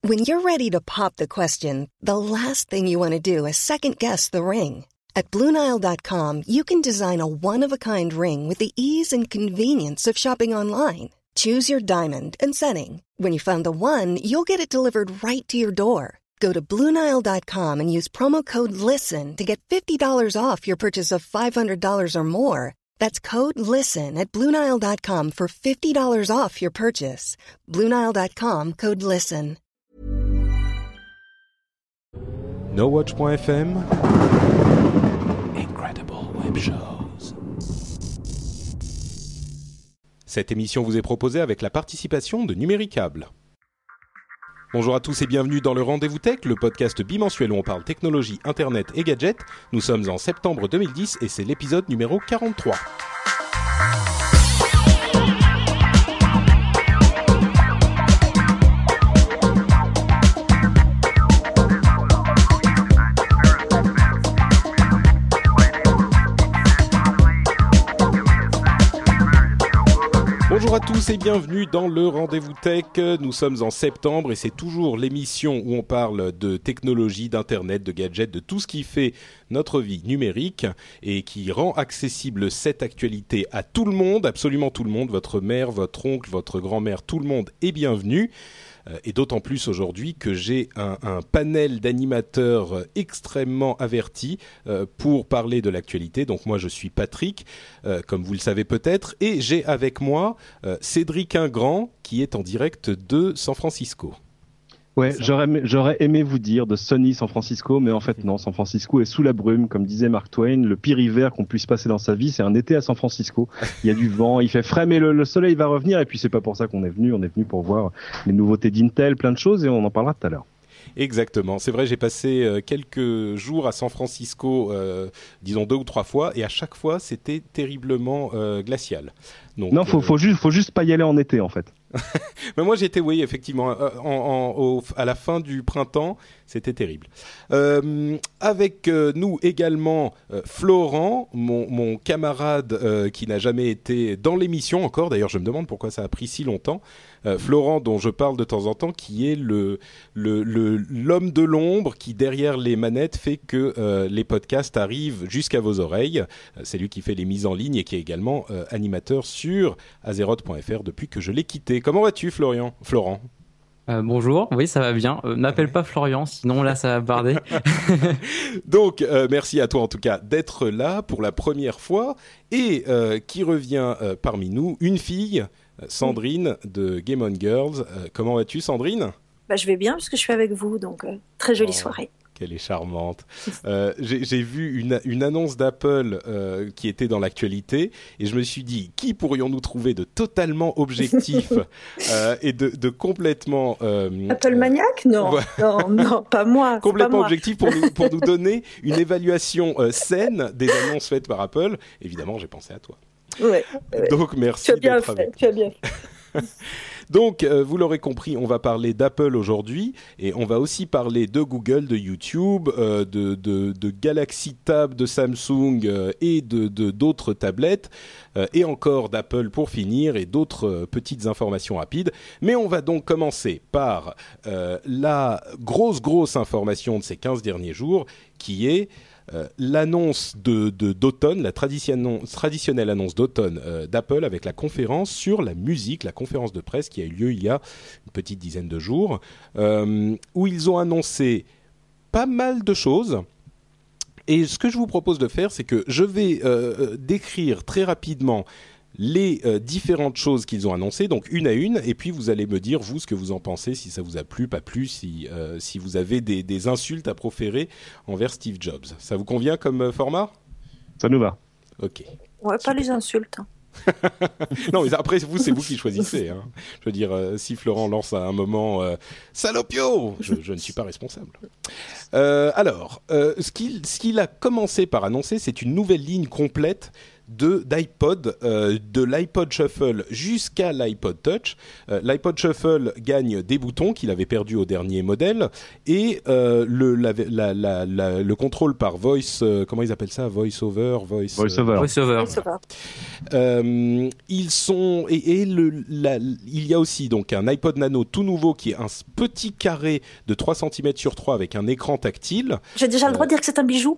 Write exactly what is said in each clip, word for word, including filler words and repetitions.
When you're ready to pop the question, the last thing you want to do is second-guess the ring. At Blue Nile dot com, you can design a one-of-a-kind ring with the ease and convenience of shopping online. Choose your diamond and setting. When you find the one, you'll get it delivered right to your door. Go to Blue Nile dot com and use promo code LISTEN to get fifty dollars off your purchase of five hundred dollars or more. That's code LISTEN at Blue Nile dot com for fifty dollars off your purchase. Blue Nile dot com, code LISTEN. NoWatch point F M Incredible Web Shows. Cette émission vous est proposée avec la participation de Numéricable. Bonjour à tous et bienvenue dans le Rendez-vous Tech, le podcast bimensuel où on parle technologie, internet et gadgets. Nous sommes en septembre deux mille dix et c'est l'épisode numéro quarante-trois. Bonjour à tous et bienvenue dans le Rendez-vous Tech. Nous sommes en septembre et c'est toujours l'émission où on parle de technologie, d'internet, de gadgets, de tout ce qui fait notre vie numérique et qui rend accessible cette actualité à tout le monde, absolument tout le monde, votre mère, votre oncle, votre grand-mère, tout le monde est bienvenu. Et d'autant plus aujourd'hui que j'ai un, un panel d'animateurs extrêmement avertis euh, pour parler de l'actualité. Donc moi je suis Patrick, euh, comme vous le savez peut-être, et j'ai avec moi euh, Cédric Ingrand qui est en direct de San Francisco. Ouais, j'aurais aimé, j'aurais aimé vous dire de Sunny San Francisco, mais en fait non, San Francisco est sous la brume, comme disait Mark Twain. Le pire hiver qu'on puisse passer dans sa vie, c'est un été à San Francisco. Il y a du vent, il fait frais, mais le, le soleil va revenir. Et puis c'est pas pour ça qu'on est venu. On est venu pour voir les nouveautés d'Intel, plein de choses, et on en parlera tout à l'heure. Exactement, c'est vrai, j'ai passé euh, quelques jours à San Francisco, euh, disons deux ou trois fois, et à chaque fois c'était terriblement euh, glacial. Donc, non, faut, euh... faut juste, faut juste pas y aller en été en fait. Mais moi j'étais, oui, effectivement, en, en, au, à la fin du printemps, c'était terrible. Euh, avec euh, nous également euh, Florent, mon, mon camarade euh, qui n'a jamais été dans l'émission encore. D'ailleurs, je me demande pourquoi ça a pris si longtemps. Euh, Florent, dont je parle de temps en temps, qui est le, le, le l'homme de l'ombre qui derrière les manettes fait que euh, les podcasts arrivent jusqu'à vos oreilles. Euh, c'est lui qui fait les mises en ligne et qui est également euh, animateur sur Azeroth point F R depuis que je l'ai quitté. Comment vas-tu, Florian, Florent? Euh, bonjour, oui ça va bien, euh, n'appelle pas Florian sinon là ça va barder. Donc euh, merci à toi en tout cas d'être là pour la première fois et euh, qui revient euh, parmi nous, une fille, Sandrine de Game On Girls. Euh, comment vas-tu, Sandrine? Bah, je vais bien puisque je suis avec vous, donc euh, très jolie oh. soirée. Qu'elle est charmante. Euh, j'ai, j'ai vu une, une annonce d'Apple euh, qui était dans l'actualité et je me suis dit, qui pourrions-nous trouver de totalement objectif euh, et de, de complètement... Euh, Apple maniaque? Non, ouais. non, non, pas moi. Complètement pas moi. objectif pour nous, pour nous donner une évaluation euh, saine des annonces faites par Apple. Évidemment, j'ai pensé à toi. Ouais, ouais. Donc, merci tu as bien d'être fait, avec nous. Tu as bien fait. Donc, euh, vous l'aurez compris, on va parler d'Apple aujourd'hui et on va aussi parler de Google, de YouTube, euh, de, de, de Galaxy Tab, de Samsung euh, et de, de, d'autres tablettes euh, et encore d'Apple pour finir et d'autres euh, petites informations rapides. Mais on va donc commencer par euh, la grosse, grosse information de ces quinze derniers jours qui est... Euh, l'annonce de, de, d'automne, la tradition, traditionnelle annonce d'automne euh, d'Apple avec la conférence sur la musique, la conférence de presse qui a eu lieu il y a une petite dizaine de jours, euh, où ils ont annoncé pas mal de choses. Et ce que je vous propose de faire, c'est que je vais euh, décrire très rapidement les euh, différentes choses qu'ils ont annoncées, donc une à une, et puis vous allez me dire, vous, ce que vous en pensez, si ça vous a plu, pas plu, si, euh, si vous avez des, des insultes à proférer envers Steve Jobs. Ça vous convient comme euh, format ? Ça nous va. Ok. Ouais, pas les insultes. Non, mais après, vous, c'est vous qui choisissez. Hein. Je veux dire, euh, si Florent lance à un moment euh, « Salopio !» je, je ne suis pas responsable. Euh, alors, euh, ce, qu'il, ce qu'il a commencé par annoncer, c'est une nouvelle ligne complète de d'iPod, euh, de l'iPod Shuffle jusqu'à l'iPod Touch. Euh, L'iPod Shuffle gagne des boutons qu'il avait perdus au dernier modèle et euh, le, la, la, la, la, le contrôle par voice, euh, comment ils appellent ça, voice over, voice, voice over. Euh, voice over. Oui, ça va. Euh, ils sont et, et le, la, il y a aussi donc un iPod Nano tout nouveau qui est un petit carré de trois centimètres sur trois avec un écran tactile. J'ai déjà le droit de dire que c'est un bijou.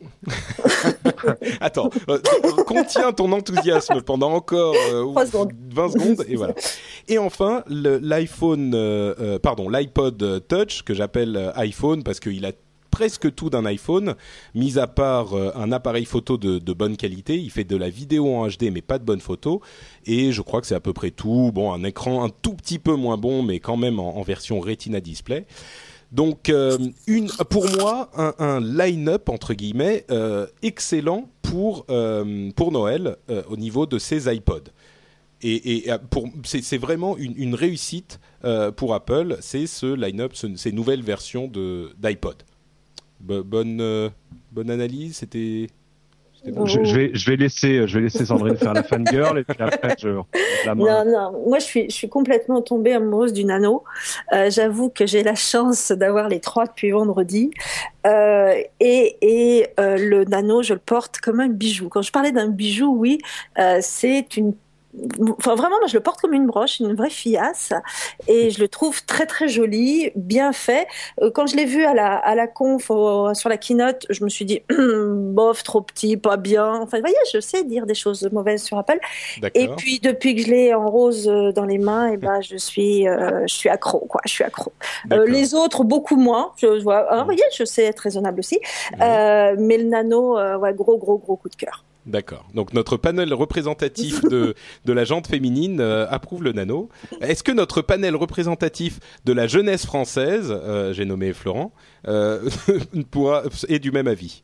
Attends, euh, contiens ton enthousiasme pendant encore euh, Trois secondes. vingt secondes et voilà. Et enfin, le, l'iPhone, euh, euh, pardon, l'iPod Touch que j'appelle euh, iPhone parce qu'il a presque tout d'un iPhone, mis à part euh, un appareil photo de, de bonne qualité. Il fait de la vidéo en H D, mais pas de bonne photo. Et je crois que c'est à peu près tout. Bon, un écran un tout petit peu moins bon, mais quand même en, en version Retina Display. Donc, euh, une, pour moi, un, un line-up, entre guillemets, euh, excellent pour, euh, pour Noël euh, au niveau de ces iPods. Et, et pour, c'est, c'est vraiment une, une réussite euh, pour Apple, c'est ce line-up, ce, ces nouvelles versions de, d'iPod. Bo- bonne, euh, bonne analyse, c'était... Bon. Je, je vais, je vais laisser, je vais laisser Sandrine faire la fangirl et puis après je la main. Non, non, moi je suis, je suis complètement tombée amoureuse du Nano. Euh, j'avoue que j'ai la chance d'avoir les trois depuis vendredi. Euh, et et euh, le Nano, je le porte comme un bijou. Quand je parlais d'un bijou, oui, euh, c'est une... Enfin, vraiment, moi, je le porte comme une broche, une vraie fiasse, et je le trouve très très joli, bien fait. Quand je l'ai vu à la à la conf au, sur la keynote, je me suis dit bof, trop petit, pas bien. Enfin, vous voyez, je sais dire des choses mauvaises sur Apple. D'accord. Et puis depuis que je l'ai en rose dans les mains, et ben je suis euh, je suis accro, quoi. Je suis accro. Euh, les autres beaucoup moins. Je vois, hein, vous voyez, je sais être raisonnable aussi. Mmh. Euh, mais le Nano, euh, ouais, gros gros gros coup de cœur. D'accord. Donc notre panel représentatif de, de la jante féminine euh, approuve le Nano. Est-ce que notre panel représentatif de la jeunesse française, euh, j'ai nommé Florent, euh, pourra, est du même avis?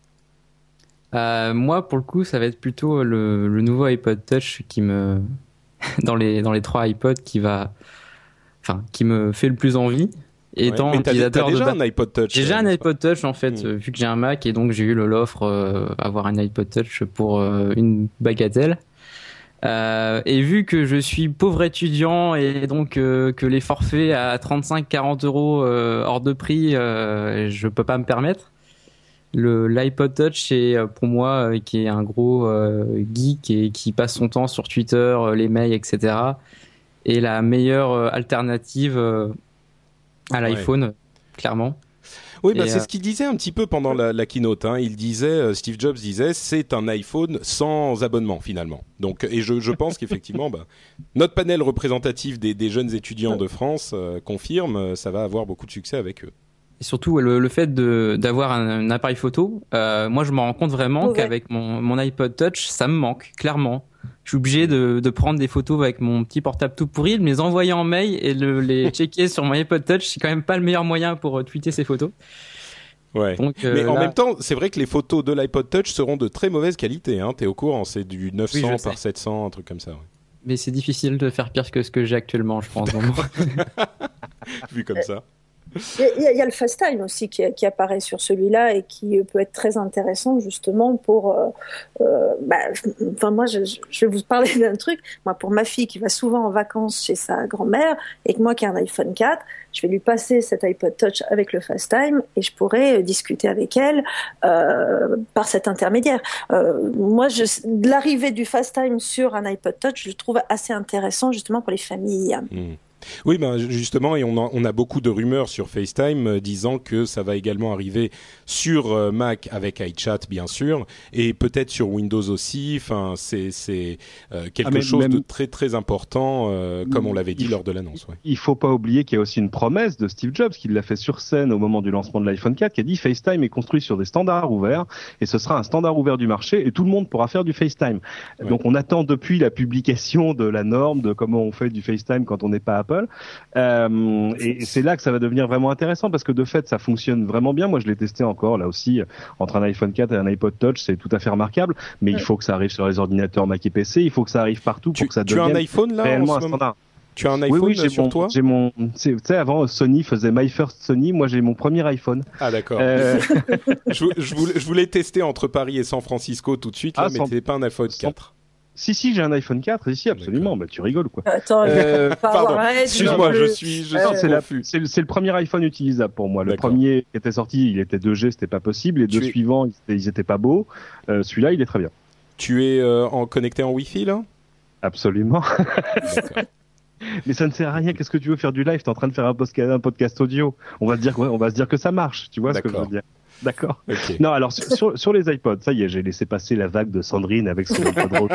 Euh, moi, pour le coup, ça va être plutôt le, le nouveau iPod Touch qui me, dans les dans les trois iPods, qui va, enfin, qui me fait le plus envie. Étant ouais, mais t'as, utilisateur t'as déjà de ba- un iPod Touch. J'ai déjà euh, un iPod Touch en fait, mmh. euh, vu que j'ai un Mac et donc j'ai eu le, l'offre euh, avoir un iPod Touch pour euh, une bagatelle. Euh, et vu que je suis pauvre étudiant et donc euh, que les forfaits à trente-cinq à quarante euros euh, hors de prix, euh, je peux pas me permettre. Le l'iPod Touch est pour moi euh, qui est un gros euh, geek et qui passe son temps sur Twitter, euh, les mails, et cetera. est la meilleure euh, alternative euh, à l'iPhone, ouais. clairement. Oui, bah, Et c'est euh... ce qu'il disait un petit peu pendant la, la keynote. Hein. Il disait, euh, Steve Jobs disait, c'est un iPhone sans abonnement finalement. Donc, et je, je pense qu'effectivement, bah, notre panel représentatif des, des jeunes étudiants de France euh, confirme, ça va avoir beaucoup de succès avec eux. Et surtout, le, le fait de, d'avoir un, un appareil photo, euh, moi je me rends compte vraiment ouais. qu'avec mon, mon iPod Touch, ça me manque, clairement. Je suis obligé de, de prendre des photos avec mon petit portable tout pourri, de me les envoyer en mail et de les checker sur mon iPod Touch. C'est quand même pas le meilleur moyen pour euh, tweeter ces photos. Ouais. Donc, euh, mais en là... même temps, c'est vrai que les photos de l'iPod Touch seront de très mauvaise qualité. Hein. T'es au courant, c'est du neuf cents oui, par sept cents, un truc comme ça. Ouais. Mais c'est difficile de faire pire que ce que j'ai actuellement, je pense. Vu comme ça. Il y, a, il y a le FaceTime aussi qui, qui apparaît sur celui-là et qui peut être très intéressant justement pour... Euh, euh, bah, enfin moi, je, je vais vous parler d'un truc. Moi, pour ma fille qui va souvent en vacances chez sa grand-mère et que moi qui ai un iPhone quatre, je vais lui passer cet iPod Touch avec le FaceTime et je pourrais discuter avec elle euh, par cet intermédiaire. Euh, moi, je, l'arrivée du FaceTime sur un iPod Touch, je le trouve assez intéressant justement pour les familles. Mmh. Oui, ben justement, et on a, on a beaucoup de rumeurs sur FaceTime euh, disant que ça va également arriver sur euh, Mac avec iChat, bien sûr, et peut-être sur Windows aussi. Enfin, c'est, c'est euh, quelque ah, mais, chose même... de très très important, euh, comme on l'avait dit il, lors de l'annonce. Ouais. Il faut pas oublier qu'il y a aussi une promesse de Steve Jobs, qui l'a fait sur scène au moment du lancement de l'iPhone quatre, qui a dit FaceTime est construit sur des standards ouverts, et ce sera un standard ouvert du marché, et tout le monde pourra faire du FaceTime. Ouais. Donc on attend depuis la publication de la norme de comment on fait du FaceTime quand on n'est pas Apple. Euh, et c'est là que ça va devenir vraiment intéressant parce que de fait ça fonctionne vraiment bien. Moi je l'ai testé encore là aussi entre un iPhone quatre et un iPod Touch, c'est tout à fait remarquable, mais ouais. il faut que ça arrive sur les ordinateurs Mac et P C, il faut que ça arrive partout tu, pour que ça tu devienne as un iPhone, là, réellement en un standard. Tu as un iPhone oui, oui, j'ai sur mon, toi j'ai mon, tu sais, avant Sony faisait My First Sony, moi j'ai mon premier iPhone. Ah d'accord. Euh... je, je, voulais, je voulais tester entre Paris et San Francisco tout de suite, là, ah, mais sans... c'était pas un iPhone quatre. Si, si, j'ai un iPhone quatre, ici, absolument. Bah, tu rigoles, quoi. Attends, Euh, il faut pas pardon, avoir un Edge excuse-moi, non je plus. suis, je Euh, suis C'est, la- confus. c'est le c'est le premier iPhone utilisable pour moi. Le D'accord. premier qui était sorti, il était deux G, c'était pas possible. Les Tu deux es- suivants, ils étaient, ils étaient pas beaux. Euh, celui-là, il est très bien. Tu es euh, en connecté en Wi-Fi là? Absolument. D'accord. Mais ça ne sert à rien. Qu'est-ce que tu veux faire du live? T'es en train de faire un podcast, un podcast audio. On va se dire, ouais, on va se dire que ça marche. Tu vois ce que je D'accord. veux dire? D'accord. Ok. Non, alors sur, sur, sur les iPods, ça y est, j'ai laissé passer la vague de Sandrine avec son iPod Rock.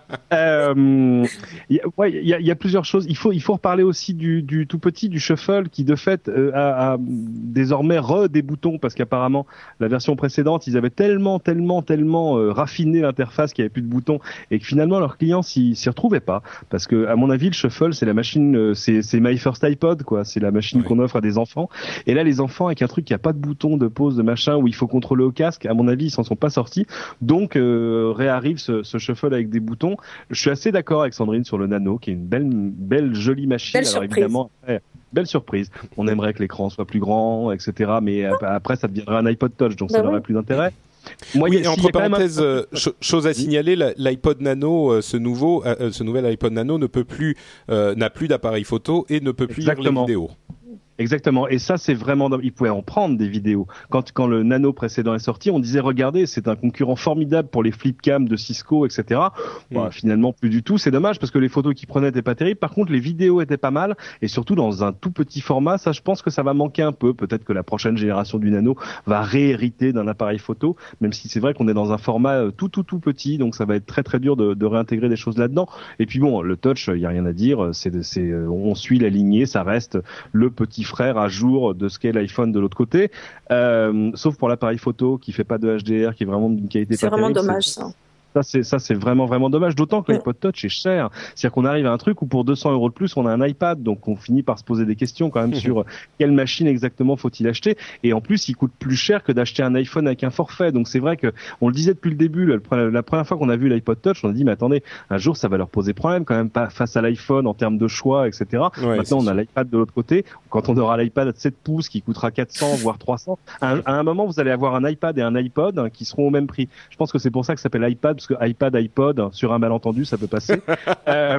Euh, il y, a- ouais, il y, a- il y a plusieurs choses. Il faut, il faut reparler aussi du, du tout petit, du shuffle, qui de fait euh, a, a désormais re des boutons, parce qu'apparemment la version précédente, ils avaient tellement, tellement, tellement euh, raffiné l'interface qu'il y avait plus de boutons, et que finalement leurs clients s'y, s'y retrouvaient pas, parce que à mon avis, le shuffle, c'est la machine, euh, c'est, c'est My First iPod, quoi. C'est la machine Ouais. qu'on offre à des enfants. Et là, les enfants avec un truc qui a pas de bouton de pause, de machin, où il faut contrôler au casque, à mon avis, ils s'en sont pas sortis. Donc, euh, réarrive ce, ce shuffle avec des boutons. Je suis assez d'accord avec Sandrine sur le Nano, qui est une belle, belle jolie machine. Belle Alors surprise. évidemment, après, belle surprise. On aimerait que l'écran soit plus grand, et cetera. Mais euh, après, ça deviendra un iPod Touch, donc Bah ça n'aurait oui. plus d'intérêt. Moi, Oui, il y et a- entre s'il y a quand même un- parenthèses, euh, cho- chose à signaler, la- l'iPod Nano, euh, ce nouveau, euh, ce nouvel iPod Nano ne peut plus, euh, n'a plus d'appareil photo et ne peut plus lire Exactement. les vidéos. Exactement. Et ça, c'est vraiment, il pouvait en prendre des vidéos. Quand, quand le Nano précédent est sorti, on disait, regardez, c'est un concurrent formidable pour les flipcams de Cisco, et cetera. Bon, Mm. finalement, plus du tout. C'est dommage parce que les photos qu'il prenait étaient pas terribles. Par contre, les vidéos étaient pas mal. Et surtout dans un tout petit format. Ça, je pense que ça va manquer un peu. Peut-être que la prochaine génération du Nano va réhériter d'un appareil photo. Même si c'est vrai qu'on est dans un format euh, tout, tout, tout petit. Donc ça va être très, très dur de, de réintégrer des choses là-dedans. Et puis bon, le touch, il y a rien à dire. C'est, c'est, euh, on suit la lignée. Ça reste le petit frère à jour de ce qu'est l'iPhone de l'autre côté, euh, sauf pour l'appareil photo qui fait pas de H D R, qui est vraiment d'une qualité C'est pas vraiment terrible. dommage, C'est- ça. Ça c'est ça c'est vraiment vraiment dommage, d'autant que Ouais. l'iPod Touch est cher. C'est-à-dire qu'on arrive à un truc où pour deux cents euros de plus on a un iPad, donc on finit par se poser des questions quand même sur quelle machine exactement faut-il acheter. Et en plus il coûte plus cher que d'acheter un iPhone avec un forfait. Donc c'est vrai que on le disait depuis le début, le- la première fois qu'on a vu l'iPod Touch, on a dit mais attendez, un jour ça va leur poser problème quand même, pas face à l'iPhone en termes de choix, et cetera. Ouais, Maintenant on c'est a l'iPad de l'autre côté. Quand on aura l'iPad de sept pouces qui coûtera quatre cents voire trois cents, à un, à un moment vous allez avoir un iPad et un iPod hein, qui seront au même prix. Je pense que c'est pour ça que ça s'appelle iPad, parce que iPad, iPod, sur un malentendu, ça peut passer. euh,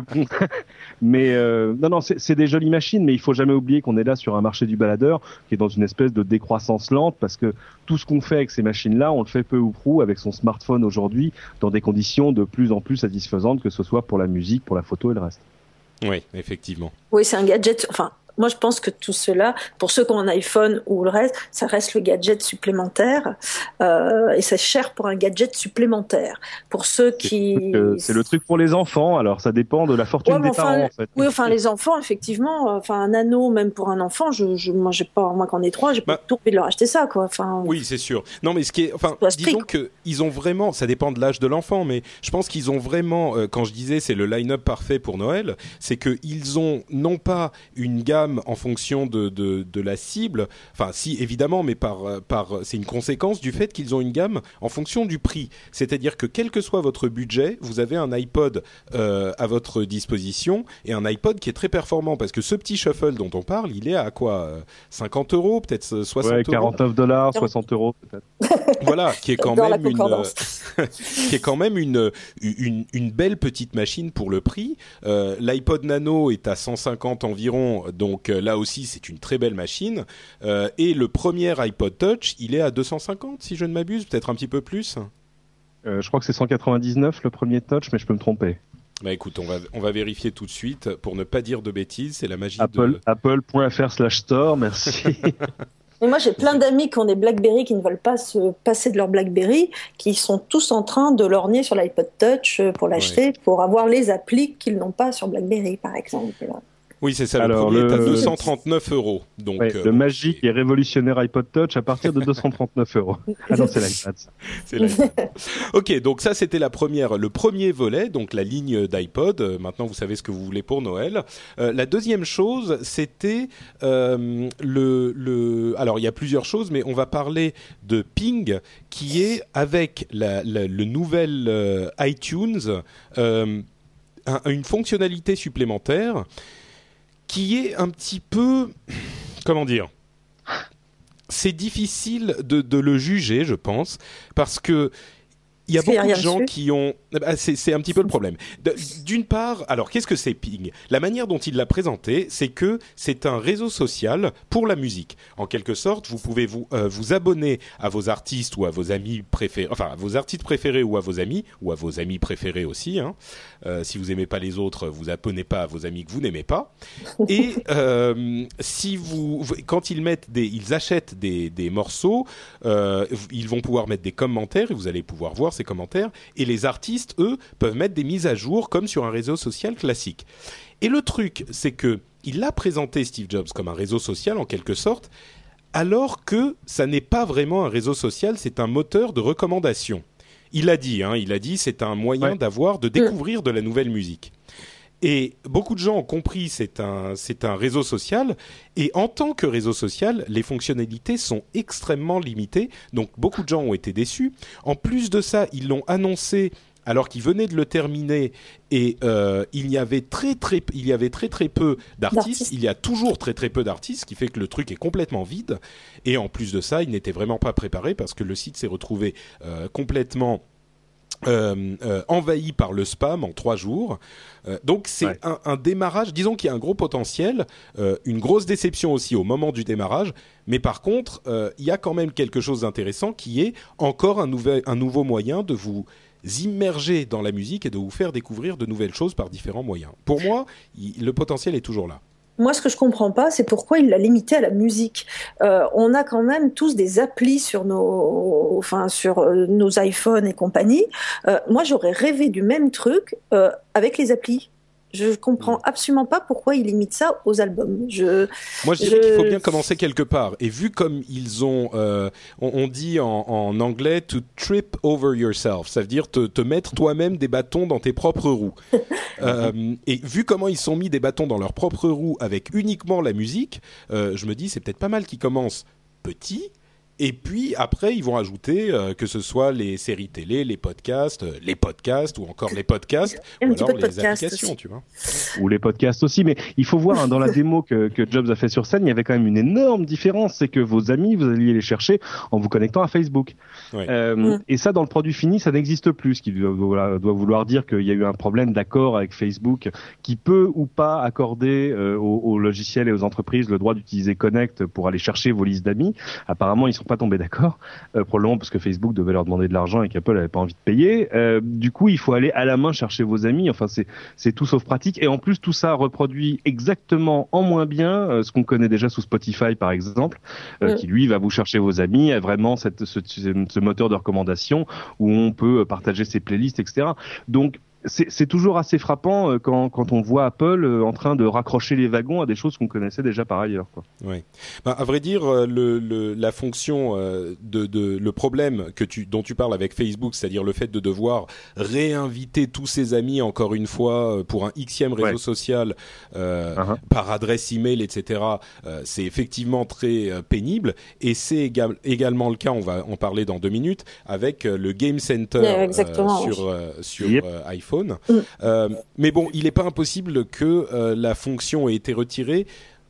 mais euh, non, non, c'est, c'est des jolies machines, mais il faut jamais oublier qu'on est là sur un marché du baladeur qui est dans une espèce de décroissance lente, parce que tout ce qu'on fait avec ces machines-là, on le fait peu ou prou avec son smartphone aujourd'hui, dans des conditions de plus en plus satisfaisantes, que ce soit pour la musique, pour la photo et le reste. Oui, effectivement. Oui, c'est un gadget. Enfin, moi, je pense que tout cela, pour ceux qui ont un iPhone ou le reste, ça reste le gadget supplémentaire. Euh, et c'est cher pour un gadget supplémentaire. Pour ceux qui... C'est, euh, c'est le truc pour les enfants, alors ça dépend de la fortune Ouais, mais des enfin, parents, en fait. Oui, enfin, les enfants, effectivement, euh, enfin, un anneau, même pour un enfant, je, je, moi, j'ai pas, moi, qu'en ai trois, j'ai Bah, pas tout envie de leur acheter ça, quoi. Enfin, Oui, c'est sûr. Non, mais ce qui est, enfin, Soit strict. disons que ils ont vraiment, ça dépend de l'âge de l'enfant, mais je pense qu'ils ont vraiment, euh, quand je disais c'est le line-up parfait pour Noël, c'est que ils ont non pas une gamme en fonction de de, de la cible, enfin si évidemment, mais par par c'est une conséquence du fait qu'ils ont une gamme en fonction du prix. C'est-à-dire que quel que soit votre budget, vous avez un iPod euh, à votre disposition et un iPod qui est très performant, parce que ce petit shuffle dont on parle, il est à quoi, euh, cinquante euros, peut-être soixante Ouais, euros. quarante-neuf dollars, soixante euros peut-être. Voilà, qui est quand Dans la même une, concordance. qui est quand même une, une une belle petite machine pour le prix. Euh, L'iPod Nano est à cent cinquante environ, donc euh, là aussi c'est une très belle machine. Euh, et le premier iPod Touch, il est à deux cent cinquante si je ne m'abuse, peut-être un petit peu plus. Euh, je crois que c'est cent quatre-vingt-dix-neuf le premier Touch, mais je peux me tromper. Bah écoute, on va on va vérifier tout de suite pour ne pas dire de bêtises. C'est la magie Apple, de. apple.fr slash store, merci. Et moi, j'ai plein d'amis qui ont des BlackBerry qui ne veulent pas se passer de leur BlackBerry, qui sont tous en train de lorgner sur l'iPod Touch pour l'acheter, pour avoir les applis qu'ils n'ont pas sur BlackBerry, par exemple. Oui, c'est ça. Alors, le premier le- est à deux cent trente-neuf euros. Donc Ouais, euh, le bon, magique c'est- et révolutionnaire iPod Touch à partir de deux cent trente-neuf euros. Ah non, c'est l'iPad. ça. C'est l'iPod. Ok, donc ça c'était la première, le premier volet, donc la ligne d'iPod. Euh, maintenant vous savez ce que vous voulez pour Noël. Euh, la deuxième chose, c'était euh, le, le. Alors il y a plusieurs choses, mais on va parler de Ping, qui est avec la, la- le nouvel euh, iTunes euh, un- une fonctionnalité supplémentaire qui est un petit peu, comment dire. C'est difficile de, de le juger, je pense, parce que Il y a Parce qu'il y a beaucoup de rien gens dessus. qui ont... Ah, c'est, c'est un petit peu le problème. De- d'une part, alors qu'est-ce que c'est Ping ? La manière dont il l'a présenté, c'est que c'est un réseau social pour la musique. En quelque sorte, vous pouvez vous, euh, vous abonner à vos artistes ou à vos amis préférés, enfin à vos artistes préférés ou à vos amis, ou à vos amis préférés aussi. Hein. Euh, si vous aimez pas les autres, vous abonnez pas à vos amis que vous n'aimez pas. Et euh, si vous, quand ils mettent des, ils achètent des, des morceaux, euh, ils vont pouvoir mettre des commentaires et vous allez pouvoir voir ces commentaires. Et les artistes, eux, peuvent mettre des mises à jour comme sur un réseau social classique. Et le truc, c'est que il a présenté Steve Jobs comme un réseau social en quelque sorte, alors que ça n'est pas vraiment un réseau social, c'est un moteur de recommandation. Il a dit, hein, il a dit, c'est un moyen ouais. d'avoir, de découvrir de la nouvelle musique. Et beaucoup de gens ont compris c'est un c'est un réseau social et en tant que réseau social, les fonctionnalités sont extrêmement limitées. Donc beaucoup de gens ont été déçus. En plus de ça, ils l'ont annoncé alors qu'ils venaient de le terminer et euh, il y avait très très il y avait très très peu d'artistes. d'artistes. Il y a toujours très très peu d'artistes, ce qui fait que le truc est complètement vide. Et en plus de ça, ils n'étaient vraiment pas préparés parce que le site s'est retrouvé euh, complètement Euh, euh, envahi par le spam en trois jours. Euh, donc c'est ouais. un, un démarrage, disons qu'il y a un gros potentiel, euh, une grosse déception aussi au moment du démarrage, mais par contre, euh, il y a quand même quelque chose d'intéressant qui est encore un, nouvel, un nouveau moyen de vous immerger dans la musique et de vous faire découvrir de nouvelles choses par différents moyens. Pour moi, il, le potentiel est toujours là. Moi, ce que je comprends pas, c'est pourquoi il l'a limité à la musique. Euh, on a quand même tous des applis sur nos, enfin sur euh, nos iPhones et compagnie. Euh, moi, j'aurais rêvé du même truc euh, avec les applis. Je comprends absolument pas pourquoi ils limitent ça aux albums. Je, Moi, je dirais je... qu'il faut bien commencer quelque part. Et vu comme ils ont, euh, on, on dit en, en anglais to trip over yourself, ça veut dire te, te mettre toi-même des bâtons dans tes propres roues. euh, et vu comment ils sont mis des bâtons dans leurs propres roues avec uniquement la musique, euh, je me dis c'est peut-être pas mal qu'ils commencent petit. Et puis après, ils vont ajouter euh, que ce soit les séries télé, les podcasts, euh, les podcasts ou encore les podcasts, ou alors les podcast applications, aussi. Tu vois. Ou les podcasts aussi. Mais il faut voir hein, dans la démo que, que Jobs a fait sur scène, il y avait quand même une énorme différence, c'est que vos amis, vous alliez les chercher en vous connectant à Facebook. Ouais. Euh, mmh. Et ça, dans le produit fini, ça n'existe plus, ce qui doit, voilà, doit vouloir dire qu'il y a eu un problème d'accord avec Facebook, qui peut ou pas accorder euh, aux, aux logiciels et aux entreprises le droit d'utiliser Connect pour aller chercher vos listes d'amis. Apparemment, ils sont pas tombés d'accord, euh, probablement parce que Facebook devait leur demander de l'argent et qu'Apple avait pas envie de payer. Euh, du coup, il faut aller à la main chercher vos amis. Enfin, c'est c'est tout sauf pratique. Et en plus, tout ça reproduit exactement en moins bien euh, ce qu'on connaît déjà sous Spotify, par exemple, euh, mmh. qui lui va vous chercher vos amis, a vraiment cette ce, ce moteur de recommandation où on peut partager ses playlists, et cetera. Donc C'est, c'est toujours assez frappant euh, quand, quand on voit Apple euh, en train de raccrocher les wagons à des choses qu'on connaissait déjà par ailleurs, quoi. Oui. Ben, à vrai dire, le, le, la fonction euh, de, de le problème que tu, dont tu parles avec Facebook, c'est-à-dire le fait de devoir réinviter tous ses amis encore une fois pour un xème réseau ouais. social euh, uh-huh. par adresse email, et cetera. Euh, c'est effectivement très euh, pénible et c'est éga- également le cas. On va en parler dans deux minutes avec euh, le Game Center yeah, euh, sur euh, sur yep. euh, iPhone. Mm. Euh, mais bon, il n'est pas impossible que euh, la fonction ait été retirée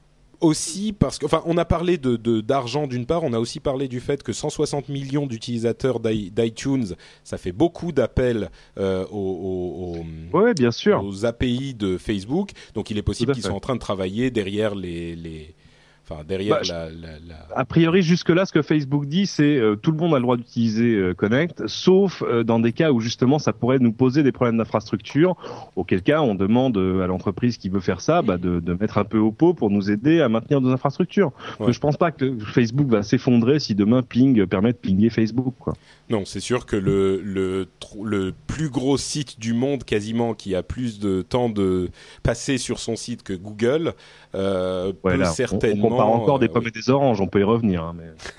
aussi parce que, enfin, on a parlé de, de d'argent d'une part, on a aussi parlé du fait que cent soixante millions d'utilisateurs d'i, d'iTunes, ça fait beaucoup d'appels euh, aux, aux, ouais, bien sûr. aux A P I de Facebook. Donc, il est possible qu'ils soient en train de travailler derrière les les Enfin, derrière bah, la, la, la... A priori, jusque-là, ce que Facebook dit, c'est euh, tout le monde a le droit d'utiliser euh, Connect, sauf euh, dans des cas où justement ça pourrait nous poser des problèmes d'infrastructure, auquel cas on demande euh, à l'entreprise qui veut faire ça bah, de, de mettre un peu au pot pour nous aider à maintenir nos infrastructures. Ouais. Je pense pas que Facebook va s'effondrer si demain Ping permet de pinguer Facebook, quoi. Non, c'est sûr que le, le, le plus gros site du monde quasiment qui a plus de temps de passer sur son site que Google euh, ouais, peut là, certainement... On, on compare encore euh, des pommes oui. et des oranges, on peut y revenir. Hein, mais...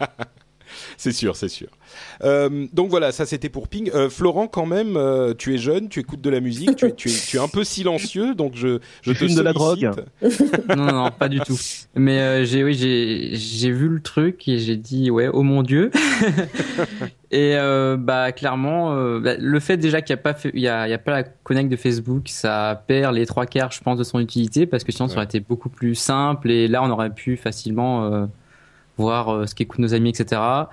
c'est sûr, c'est sûr. Euh, donc voilà, ça c'était pour Ping. Euh, Florent, quand même, euh, tu es jeune, tu écoutes de la musique, tu es, tu es, tu es un peu silencieux, donc je, je te fume de la drogue. Non, non, pas du tout. Mais euh, j'ai, oui, j'ai, j'ai vu le truc et j'ai dit ouais, oh mon Dieu. Et euh, bah clairement, euh, bah, le fait déjà qu'il n'y a pas, fait, il y a, il y a pas la connect de Facebook, ça perd les trois quarts, je pense, de son utilité parce que sinon ouais. ça aurait été beaucoup plus simple et là on aurait pu facilement euh, voir euh, ce qu'écoutent nos amis, et cetera.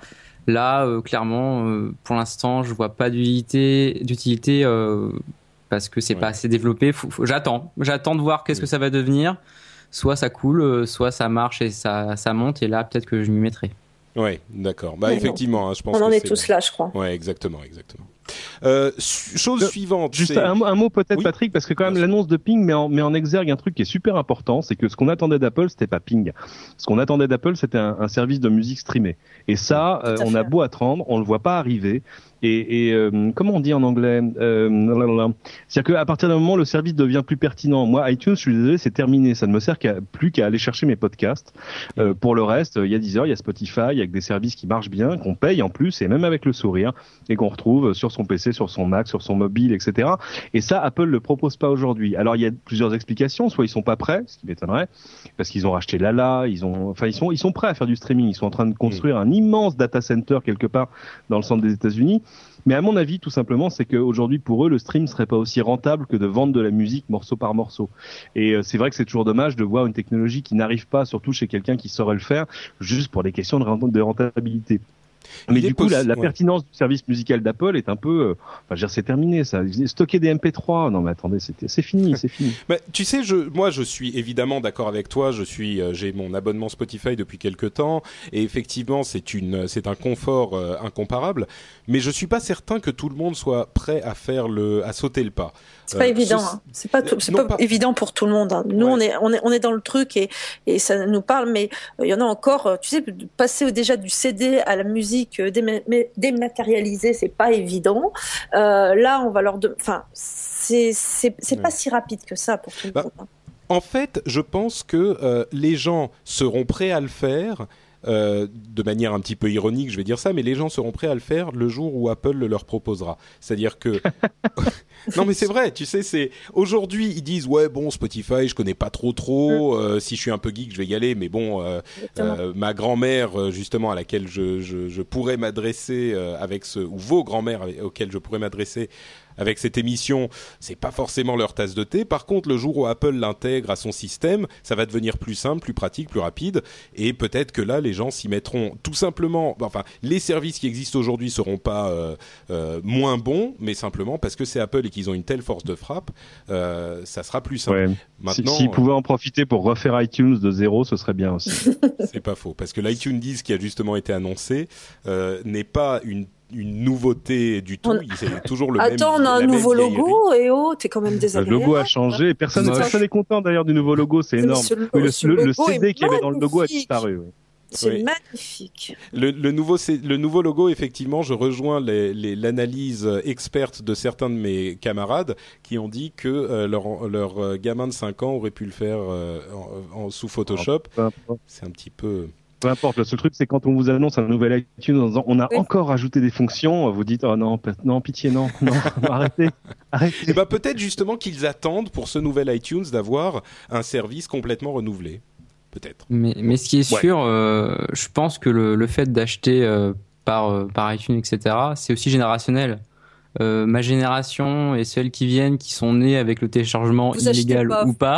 Là, euh, clairement, euh, pour l'instant, je vois pas d'utilité, d'utilité euh, parce que c'est ouais. pas assez développé. Faut, faut, j'attends, j'attends de voir qu'est-ce oui. que ça va devenir. Soit ça coule, soit ça marche et ça, ça monte. Et là, peut-être que je m'y mettrai. Ouais, d'accord. Bah, effectivement, hein, je pense on en que est c'est tous là, je crois. Ouais, exactement, exactement. Euh, chose euh, suivante. Juste c'est... un, un mot peut-être, oui Patrick, parce que quand même l'annonce de Ping met en, met en exergue un truc qui est super important, c'est que ce qu'on attendait d'Apple, c'était pas Ping. Ce qu'on attendait d'Apple, c'était un, un service de musique streamée. Et ça, euh, on a beau attendre, on le voit pas arriver. Et, et euh, comment on dit en anglais euh, c'est-à-dire qu'à partir d'un moment, le service devient plus pertinent. Moi, iTunes, je suis désolé, c'est terminé. Ça ne me sert qu'à, plus qu'à aller chercher mes podcasts. Euh, pour le reste, il y a Deezer, il y a Spotify, avec des services qui marchent bien, qu'on paye en plus, et même avec le sourire, et qu'on retrouve sur son P C, sur son Mac, sur son mobile, et cetera. Et ça, Apple le propose pas aujourd'hui. Alors, il y a plusieurs explications. Soit ils sont pas prêts, ce qui m'étonnerait, parce qu'ils ont racheté Lala, ils ont, enfin, ils sont, ils sont prêts à faire du streaming. Ils sont en train de construire un immense data center quelque part dans le centre des États-Unis. Mais à mon avis, tout simplement, c'est qu'aujourd'hui, pour eux, le stream serait pas aussi rentable que de vendre de la musique morceau par morceau. Et euh, c'est vrai que c'est toujours dommage de voir une technologie qui n'arrive pas, surtout chez quelqu'un qui saurait le faire, juste pour des questions de rentabilité. Mais du coup, la, la ouais. pertinence du service musical d'Apple est un peu, euh, enfin, je veux dire, c'est terminé, ça. Stocker des M P trois, non mais attendez, c'était, c'est fini, c'est fini. Mais tu sais, je, moi, je suis évidemment d'accord avec toi. Je suis, euh, j'ai mon abonnement Spotify depuis quelque temps, et effectivement, c'est une, c'est un confort euh, incomparable. Mais je suis pas certain que tout le monde soit prêt à faire le, à sauter le pas. C'est pas euh, évident, ce... hein. c'est pas, tout, c'est pas, pas évident pour tout le monde. Hein. Nous, ouais. on est, on est, on est dans le truc et, et ça nous parle, mais il y en a encore. Tu sais, passer déjà du C D à la musique dématérialisée, c'est pas évident. Euh, là, on va leur, de... enfin, c'est, c'est, c'est ouais. pas si rapide que ça pour tout le bah, monde. Hein. En fait, je pense que euh, les gens seront prêts à le faire. Euh, de manière un petit peu ironique, je vais dire ça, mais les gens seront prêts à le faire le jour où Apple le leur proposera. C'est-à-dire que non, mais c'est vrai. Tu sais, c'est aujourd'hui ils disent ouais bon Spotify, je connais pas trop trop. Euh, si je suis un peu geek, je vais y aller. Mais bon, euh, euh, ma grand-mère justement à laquelle je je, je pourrais m'adresser euh, avec ce ou vos grand-mères auxquelles je pourrais m'adresser. Avec cette émission, c'est pas forcément leur tasse de thé. Par contre, le jour où Apple l'intègre à son système, ça va devenir plus simple, plus pratique, plus rapide. Et peut-être que là, les gens s'y mettront tout simplement. Enfin, les services qui existent aujourd'hui seront pas euh, euh, moins bons, mais simplement parce que c'est Apple et qu'ils ont une telle force de frappe, euh, ça sera plus simple. Ouais. Maintenant, s'ils pouvaient en profiter pour refaire iTunes de zéro, ce serait bien aussi. C'est pas faux, parce que l'iTunes dix qui a justement été annoncé euh, n'est pas une une nouveauté du tout, on... c'est toujours le Attends, même. Attends, on a un nouveau logo, et oh, t'es quand même désagréable. Le logo a changé, personne n'est content d'ailleurs du nouveau logo, c'est énorme. Ce, oui, le, ce le, le C D qu'il y avait dans le logo a disparu. Oui. C'est oui. magnifique. Le, le, nouveau, le nouveau logo, effectivement, je rejoins les, les, l'analyse experte de certains de mes camarades qui ont dit que euh, leur, leur gamin de cinq ans aurait pu le faire euh, en, en, sous Photoshop. Oh, c'est un petit peu... Peu importe, le seul truc c'est quand on vous annonce un nouvel iTunes en disant on a oui. encore ajouté des fonctions, vous dites oh non, non pitié non, non, arrêtez, arrêtez. Et bah peut-être justement qu'ils attendent pour ce nouvel iTunes d'avoir un service complètement renouvelé, peut-être. Mais, mais ce qui est sûr, ouais. euh, je pense que le, le fait d'acheter euh, par, euh, par iTunes, et cetera, c'est aussi générationnel. Euh, ma génération et celles qui viennent, qui sont nées avec le téléchargement vous illégal pas. ou pas,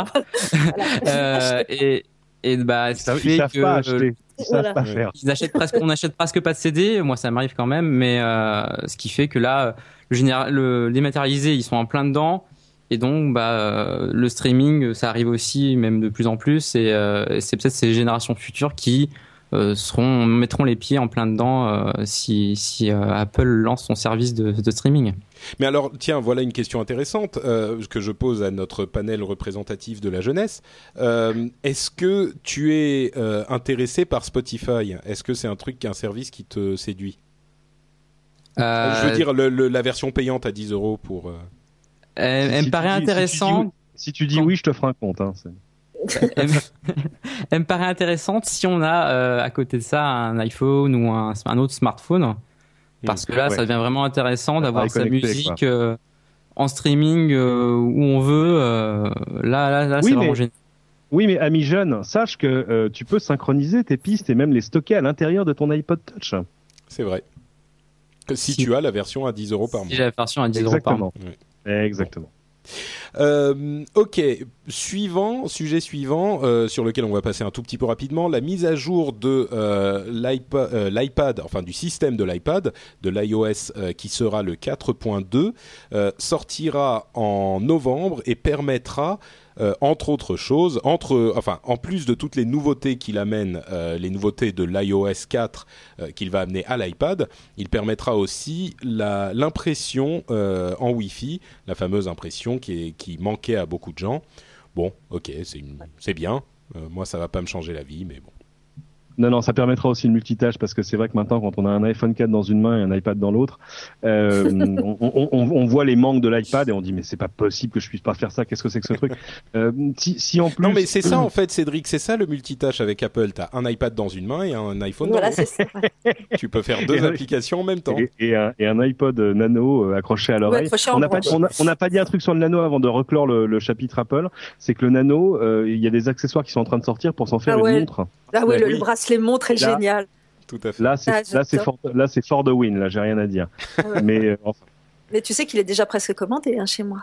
euh, et, et bah, ça fait ils savent que, pas acheter. Ils savent voilà. pas faire. Ils achètent presque, on achète presque pas de C D. Moi, ça m'arrive quand même, mais euh, ce qui fait que là, le, général, le dématérialisé, ils sont en plein dedans, et donc, bah, euh, le streaming, ça arrive aussi, même de plus en plus, et, euh, et c'est peut-être ces générations futures qui euh, seront mettront les pieds en plein dedans euh, si, si euh, Apple lance son service de, de streaming. Mais alors, tiens, voilà une question intéressante euh, que je pose à notre panel représentatif de la jeunesse. Euh, est-ce que tu es euh, intéressé par Spotify ? Est-ce que c'est un truc, un service qui te séduit ? euh... Je veux dire, le, le, la version payante à dix euros pour... Euh... Elle, elle si me paraît dis, intéressante. Si tu dis, si tu dis Quand... oui, je te ferai un compte. Hein, c'est... elle, elle me paraît intéressante si on a euh, à côté de ça un iPhone ou un, un autre smartphone. Parce que là, ouais. ça devient vraiment intéressant d'avoir sa musique euh, en streaming euh, où on veut. Euh, là, là, là, oui, c'est vraiment mais, génial. Oui, mais ami jeune, sache que euh, tu peux synchroniser tes pistes et même les stocker à l'intérieur de ton iPod Touch. C'est vrai. Que si, si tu as la version à dix euros par mois. Si j'ai la version à dix euros par mois. Oui. Exactement. Euh, ok, suivant, sujet suivant, euh, sur lequel on va passer un tout petit peu rapidement, la mise à jour de euh, l'iPad, euh, l'iPad, enfin du système de l'iPad, de l'iOS euh, qui sera le quatre point deux, euh, sortira en novembre et permettra Euh, entre autres choses, entre, enfin, en plus de toutes les nouveautés qu'il amène, euh, les nouveautés de l'iOS quatre euh, qu'il va amener à l'iPad, il permettra aussi la, l'impression euh, en Wi-Fi, la fameuse impression qui, est, qui manquait à beaucoup de gens. Bon, ok, c'est, une, c'est bien. Euh, moi, ça va pas me changer la vie, mais bon. Non, non, ça permettra aussi le multitâche parce que c'est vrai que maintenant, quand on a un iPhone quatre dans une main et un iPad dans l'autre, euh, on, on, on, on voit les manques de l'iPad et on dit mais c'est pas possible que je puisse pas faire ça. Qu'est-ce que c'est que ce truc euh, si, si en plus. Non, mais c'est ça en fait, Cédric, c'est ça le multitâche avec Apple. T'as un iPad dans une main et un iPhone voilà, dans l'autre. c'est ça. Tu peux faire deux applications en même temps. Et, et, un, et un iPod Nano accroché à l'oreille. Ouais, on n'a pas, on a, on a pas dit un truc sur le Nano avant de reclore le, le chapitre Apple. C'est que le Nano, euh, il y a des accessoires qui sont en train de sortir pour s'en faire ah ouais. une montre. Ah oui, ouais, le, oui. le bracelet montre est Là, génial. Tout à fait. Là, c'est, ah, là, c'est for, là, c'est for the win. Là, j'ai rien à dire. Ouais. Mais euh, enfin. Mais tu sais qu'il est déjà presque commandé hein, chez moi.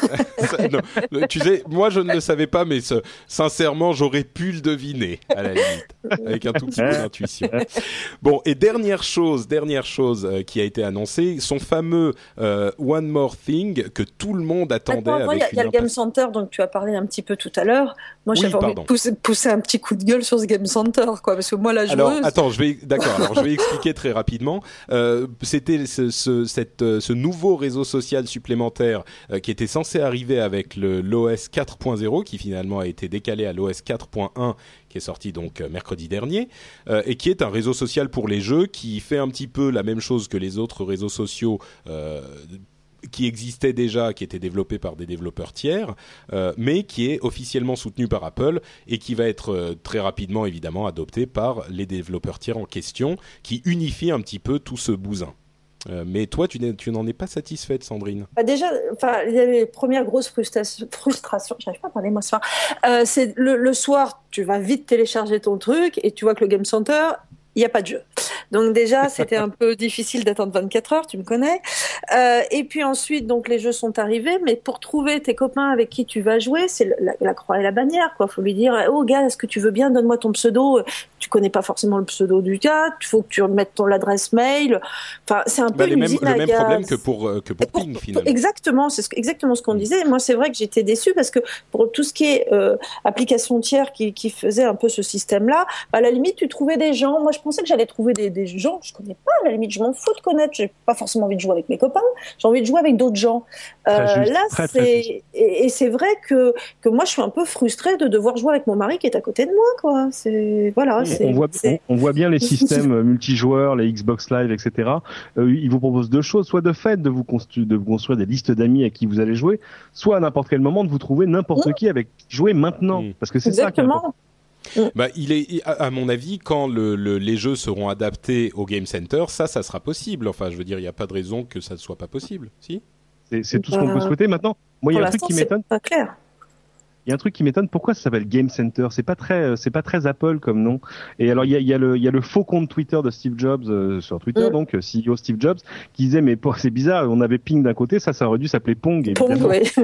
Ça, non, tu sais, moi je ne le savais pas, mais ce, sincèrement, j'aurais pu le deviner à la limite, avec un tout petit peu d'intuition. Bon, et dernière chose, dernière chose euh, qui a été annoncée, son fameux euh, One More Thing que tout le monde attendait. Attends, avec il y a, y a le Game Center dont tu as parlé un petit peu tout à l'heure. Moi, oui, j'avais pardon. envie de pousser, pousser un petit coup de gueule sur ce Game Center, quoi, parce que moi, la joueuse. Alors, attends, je vais, d'accord. Alors, je vais expliquer très rapidement. Euh, c'était ce, ce, cette, ce nouveau réseau social supplémentaire euh, qui était censé arriver avec le, l'O S quatre point zéro, qui finalement a été décalé à l'O S quatre point un, qui est sorti donc euh, mercredi dernier, euh, et qui est un réseau social pour les jeux qui fait un petit peu la même chose que les autres réseaux sociaux euh, qui existaient déjà, qui étaient développés par des développeurs tiers, euh, mais qui est officiellement soutenu par Apple et qui va être euh, très rapidement évidemment adopté par les développeurs tiers en question, qui unifie un petit peu tout ce bousin. Euh, mais toi, tu, n'es, tu n'en es pas satisfaite, Sandrine? Bah déjà, enfin, il y a les premières grosses frustrations, frustrations, j'arrive pas à parler moi ce soir. Euh, c'est le, le soir, tu vas vite télécharger ton truc et tu vois que le Game Center, il n'y a pas de jeu. Donc déjà, c'était un peu difficile d'attendre vingt-quatre heures, tu me connais. Euh, et puis ensuite, donc les jeux sont arrivés, mais pour trouver tes copains avec qui tu vas jouer, c'est la, la croix et la bannière, quoi. Faut lui dire, oh gars, est-ce que tu veux bien, donne-moi ton pseudo. Tu connais pas forcément le pseudo du gars, il faut que tu remettes ton l'adresse mail. Enfin, c'est un peu bah, une mêmes, usine le à même gaz. problème que pour euh, que pour, pour Ping finalement. Exactement, c'est ce, exactement ce qu'on disait. Moi, c'est vrai que j'étais déçue parce que pour tout ce qui est euh, application tiers qui, qui faisait un peu ce système-là, bah, à la limite, tu trouvais des gens. Moi, je pensais que j'allais trouver des, des gens que je connais pas. À la limite, je m'en fous de connaître. J'ai pas forcément envie de jouer avec mes copains. J'ai envie de jouer avec d'autres gens. Euh, juste, là, très, c'est très et, et c'est vrai que que moi, je suis un peu frustrée de devoir jouer avec mon mari qui est à côté de moi, quoi. C'est voilà. C'est, on voit c'est... On, on voit bien les systèmes multijoueurs, les Xbox Live, et cetera. Euh, ils vous proposent deux choses, soit de fait de vous, constru- de vous construire des listes d'amis avec qui vous allez jouer, soit à n'importe quel moment de vous trouver n'importe mmh. qui avec qui jouer maintenant, mmh. parce que c'est Exactement. ça qui est important. Bah, il est, à mon avis, quand le, le, les jeux seront adaptés au Game Center, ça, ça sera possible. Enfin, je veux dire, il n'y a pas de raison que ça ne soit pas possible, si? C'est, c'est tout ce qu'on peut souhaiter maintenant. Moi, il y a un truc qui m'étonne. C'est pas clair. Il y a un truc qui m'étonne, pourquoi ça s'appelle Game Center? C'est pas très, c'est pas très Apple comme nom. Et alors il y a, il y a le, il y a le faux compte Twitter de Steve Jobs euh, sur Twitter, mm. donc C E O Steve Jobs, qui disait mais c'est bizarre, on avait Ping d'un côté, ça, ça aurait dû s'appeler Pong. Évidemment. Pong, oui.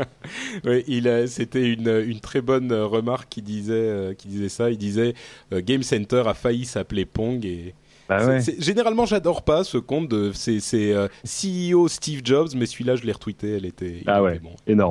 Oui, il a, c'était une, une très bonne remarque qui disait, euh, qui disait ça. Il disait euh, Game Center a failli s'appeler Pong et. Bah ouais. c'est, c'est, généralement, j'adore pas ce compte de c'est, c'est euh, C E O Steve Jobs, mais celui-là, je l'ai retweeté. Elle était ah ouais, bon. Énorme.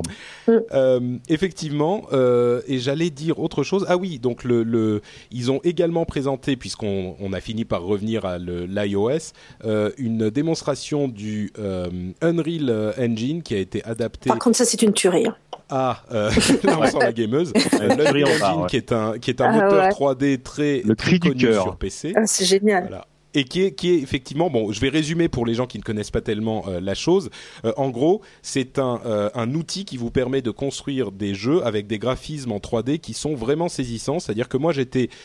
Euh, effectivement, euh, et j'allais dire autre chose. Ah oui, donc le, le ils ont également présenté, puisqu'on on a fini par revenir à le, l'iOS, euh, une démonstration du euh, Unreal Engine qui a été adapté. Par contre, ça c'est une tuerie. Ah, euh, là on sent la gameuse. Euh, L'Unreal Engine ouais. qui est un qui est un ah, moteur ouais. trois D très, le très cri connu du cœur. sur P C. Ah, c'est génial. Voilà. Et qui est, qui est effectivement, bon, je vais résumer pour les gens qui ne connaissent pas tellement euh, la chose. Euh, en gros, c'est un, euh, un outil qui vous permet de construire des jeux avec des graphismes en trois D qui sont vraiment saisissants. C'est-à-dire que moi, j'étais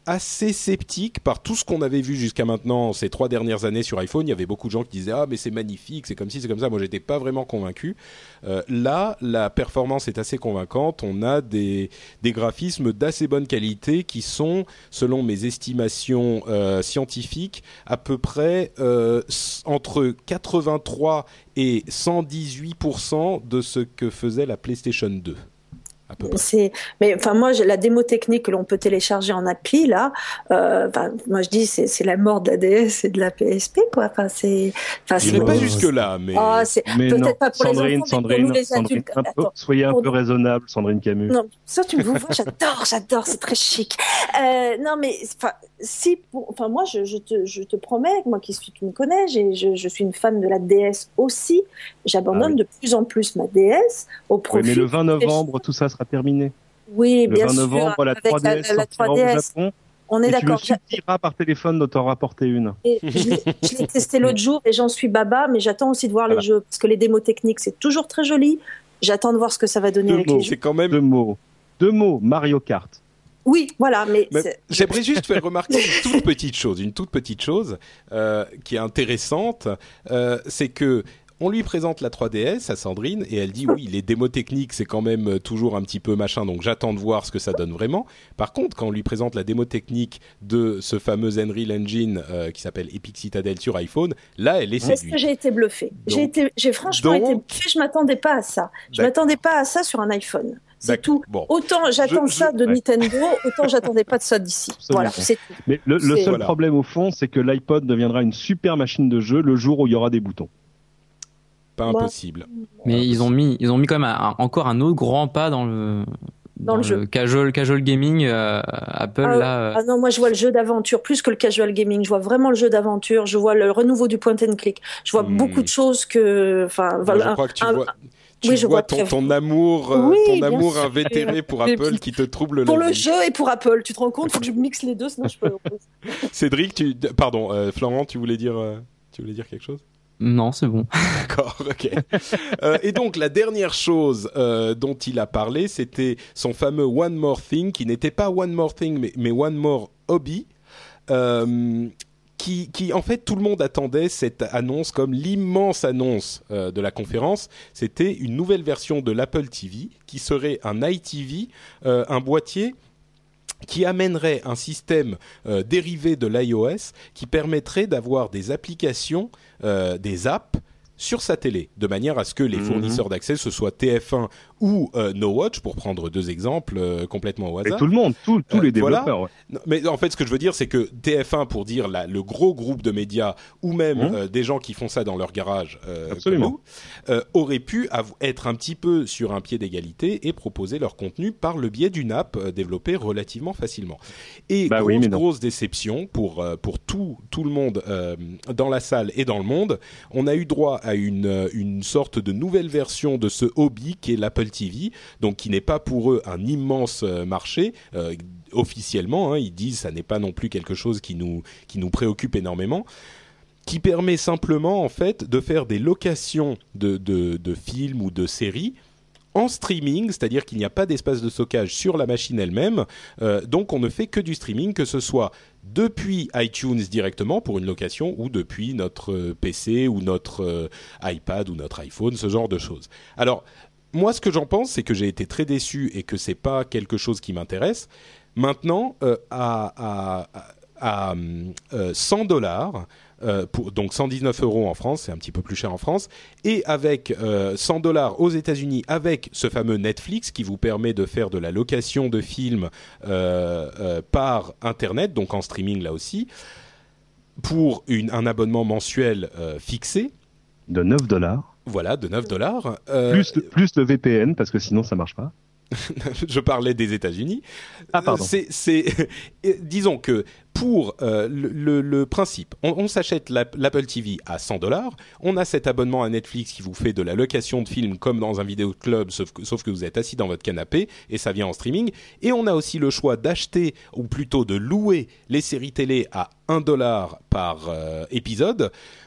assez sceptique par tout ce qu'on avait vu jusqu'à maintenant ces trois dernières années sur iPhone. Il y avait beaucoup de gens qui disaient ah mais c'est magnifique, c'est comme ci, c'est comme ça. Moi j'étais pas vraiment convaincu. Euh, là, la performance est assez convaincante. On a des des graphismes d'assez bonne qualité qui sont, selon mes estimations euh, scientifiques, à peu près euh, entre quatre-vingt-trois et cent dix-huit pour cent de ce que faisait la PlayStation deux. C'est, mais enfin moi, j'ai la démo technique que l'on peut télécharger en appli là. Euh, moi je dis c'est c'est la mort de la D S et de la P S P quoi. Enfin c'est. Enfin, il n'est pas jusque là, mais. Oh, c'est, mais peut-être non, pas pour Sandrine, les enfants, Sandrine, mais pour nous les Sandrine, adultes. un peu, Attends, soyez un pour... peu raisonnable, Sandrine Camus. Non, ça tu me vois, j'adore, j'adore, c'est très chic. Euh, non mais enfin si, pour... enfin moi je, je te je te promets, moi qui suis, tu me connais, j'ai, je je suis une fan de la D S aussi. J'abandonne ah, oui. de plus en plus ma D S au profit. Oui, mais le vingt novembre, tout ça sera terminé. Oui, le bien vingt novembre, sûr, la trois D S la, la sortira au Japon. On est et d'accord. Tu le subtileras par téléphone de t'en rapporter une. Et je, l'ai, je l'ai testé l'autre jour et j'en suis baba, mais j'attends aussi de voir voilà. les jeux parce que les démos techniques c'est toujours très joli. J'attends de voir ce que ça va donner deux avec mots, les jeux. C'est quand même deux mots, deux mots, Mario Kart. Oui, voilà, mais, mais j'aimerais juste faire remarquer une toute petite chose, une toute petite chose euh, qui est intéressante, euh, c'est que on lui présente la trois D S à Sandrine et elle dit oui, les démos techniques c'est quand même toujours un petit peu machin, donc j'attends de voir ce que ça donne vraiment. Par contre, quand on lui présente la démo technique de ce fameux Unreal Engine euh, qui s'appelle Epic Citadel sur iPhone, là elle est séduite. Est-ce que j'ai été bluffée. Donc, j'ai été, j'ai franchement donc, été bluffée. Je m'attendais pas à ça. Je d'accord. m'attendais pas à ça sur un iPhone. C'est d'accord. tout. Bon. Autant j'attends je, ça je... de ouais. Nintendo, autant j'attendais pas de ça d'ici. Absolument. Voilà, c'est tout. Mais le, le c'est... seul voilà. problème au fond, c'est que l'iPod deviendra une super machine de jeu le jour où il y aura des boutons. Pas impossible. Mais pas ils impossible. ont mis, ils ont mis quand même un, encore un autre grand pas dans le dans, dans le, le jeu casual casual gaming euh, Apple ah, là. Euh... Ah non, moi je vois le jeu d'aventure plus que le casual gaming. Je vois vraiment le jeu d'aventure. Je vois le renouveau du point and click. Je vois mmh. beaucoup de choses que, enfin, voilà. Je crois que tu un, vois. Tu oui, vois je vois ton, ton amour, euh, oui, ton amour sûr. invétéré pour Apple qui te trouble pour la le vie. jeu et pour Apple. Tu te rends compte? Faut que je mixe les deux, sinon je peux. Cédric, tu, pardon, euh, Florent, tu voulais dire, euh, tu voulais dire quelque chose? Non, c'est bon. D'accord, ok. euh, et donc la dernière chose euh, dont il a parlé, c'était son fameux One More Thing, qui n'était pas One More Thing, mais, mais One More Hobby. Euh, Qui, qui, en fait, tout le monde attendait cette annonce comme l'immense annonce euh, de la conférence. C'était une nouvelle version de l'Apple T V qui serait un iTV, euh, un boîtier qui amènerait un système euh, dérivé de l'iOS qui permettrait d'avoir des applications, euh, des apps sur sa télé, de manière à ce que les fournisseurs mmh. d'accès, ce soit T F un ou euh, No Watch, pour prendre deux exemples euh, complètement au hasard. Et tout le monde, tout, tous euh, les développeurs. Voilà. Ouais. Non, mais en fait, ce que je veux dire, c'est que T F un, pour dire la, le gros groupe de médias, ou même mmh. euh, des gens qui font ça dans leur garage, euh, Absolument. Nous, euh, auraient pu av- être un petit peu sur un pied d'égalité et proposer leur contenu par le biais d'une app euh, développée relativement facilement. Et bah grosse, oui, grosse déception pour, euh, pour tout, tout le monde euh, dans la salle et dans le monde, on a eu droit à une, une sorte de nouvelle version de ce hobby qui est l'Apple T V, donc qui n'est pas pour eux un immense marché euh, officiellement, hein, ils disent ça n'est pas non plus quelque chose qui nous qui nous préoccupe énormément, qui permet simplement en fait de faire des locations de de, de films ou de séries en streaming, c'est-à-dire qu'il n'y a pas d'espace de stockage sur la machine elle-même, euh, donc on ne fait que du streaming, que ce soit depuis iTunes directement pour une location ou depuis notre P C ou notre euh, iPad ou notre iPhone, ce genre de choses. Alors, moi, ce que j'en pense, c'est que j'ai été très déçu et que c'est pas quelque chose qui m'intéresse. Maintenant, euh, à, à, à, à euh, cent dollars, euh, pour, donc cent dix-neuf euros en France, c'est un petit peu plus cher en France, et avec euh, cent dollars aux États-Unis, avec ce fameux Netflix qui vous permet de faire de la location de films euh, euh, par Internet, donc en streaming là aussi, pour une, un abonnement mensuel euh, fixé. De neuf dollars. Voilà, de neuf dollars. Euh, plus, plus le V P N, parce que sinon ça marche pas. Je parlais des États-Unis. Ah, pardon. C'est, c'est, disons que pour euh, le, le, le principe, on, on s'achète la, l'Apple T V à cent dollars, on a cet abonnement à Netflix qui vous fait de la location de films comme dans un vidéoclub, sauf que, sauf que vous êtes assis dans votre canapé et ça vient en streaming. Et on a aussi le choix d'acheter, ou plutôt de louer les séries télé à un dollar par euh, épisode,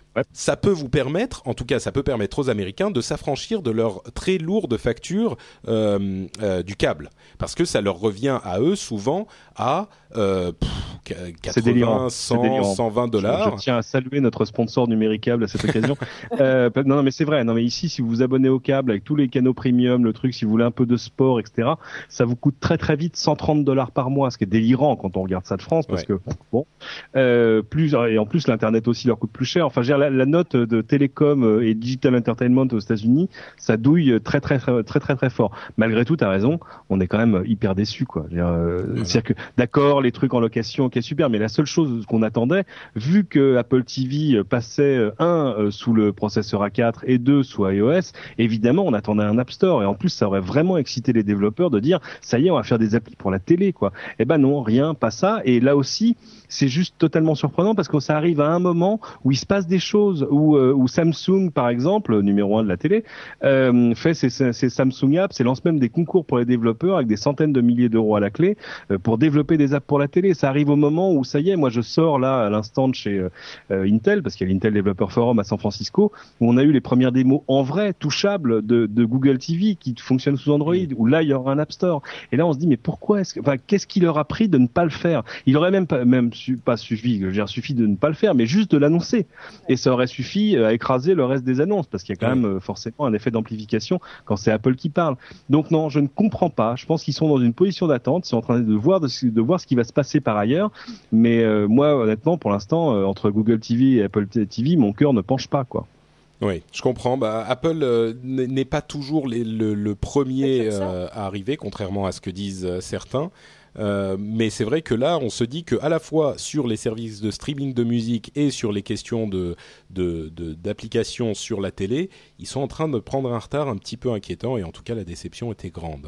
Ouais. Ça peut vous permettre, en tout cas, ça peut permettre aux Américains de s'affranchir de leur très lourde facture euh, euh, du câble, parce que ça leur revient à eux souvent à euh, pff, quatre-vingts, cent, cent vingt dollars. Je, je tiens à saluer notre sponsor Numéricable à cette occasion. euh, non, non, mais c'est vrai. Non, mais ici, si vous vous abonnez au câble avec tous les canaux premium, le truc, si vous voulez un peu de sport, et cetera, ça vous coûte très très vite cent trente dollars par mois, ce qui est délirant quand on regarde ça de France, parce ouais. que bon, euh, plus et en plus l'internet aussi leur coûte plus cher. Enfin, j'ai la, la note de télécom et digital entertainment aux États-Unis, ça douille très très très très très très fort. Malgré tout, t'as raison, on est quand même hyper déçus, quoi. Je veux dire, euh, voilà. C'est-à-dire que d'accord, les trucs en location, ok, super, mais la seule chose qu'on attendait, vu que Apple T V passait un sous le processeur A quatre et deux sous iOS, évidemment, on attendait un App Store, et en plus, ça aurait vraiment excité les développeurs de dire, ça y est, on va faire des applis pour la télé, quoi. Eh ben non, rien, pas ça. Et là aussi, c'est juste totalement surprenant parce que ça arrive à un moment où il se passe des choses, où, euh, où Samsung, par exemple, numéro un de la télé, euh, fait ses, ses Samsung Apps et lance même des concours pour les développeurs avec des centaines de milliers d'euros à la clé euh, pour développer des apps pour la télé. Ça arrive au moment où, ça y est, moi je sors là à l'instant de chez euh, Intel, parce qu'il y a l'Intel Developer Forum à San Francisco, où on a eu les premières démos en vrai, touchables, de, de Google T V qui fonctionnent sous Android, où là il y aura un App Store. Et là on se dit, mais pourquoi est-ce que, enfin, qu'est-ce qui leur a pris de ne pas le faire? Il aurait même pas, même su, pas suffi, je veux dire, suffi de ne pas le faire, mais juste de l'annoncer. Et ça aurait suffi à écraser le reste des annonces, parce qu'il y a quand même euh, forcément un effet d'amplification quand c'est Apple qui parle. Donc non, je ne comprends pas. Je pense qu'ils sont dans une position d'attente, ils sont en train de voir de, de voir ce qui va se passer par ailleurs. Mais euh, moi, honnêtement, pour l'instant, euh, entre Google T V et Apple T V, mon cœur ne penche pas, quoi. Oui, je comprends. Bah, Apple euh, n'est pas toujours les, le, le premier euh, à arriver, contrairement à ce que disent euh, certains. Euh, mais c'est vrai que là, on se dit que à la fois sur les services de streaming de musique et sur les questions de, de, de d'applications sur la télé, ils sont en train de prendre un retard un petit peu inquiétant, et en tout cas la déception était grande.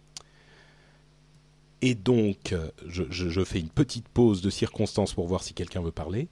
Et donc, je, je, je fais une petite pause de circonstance pour voir si quelqu'un veut parler.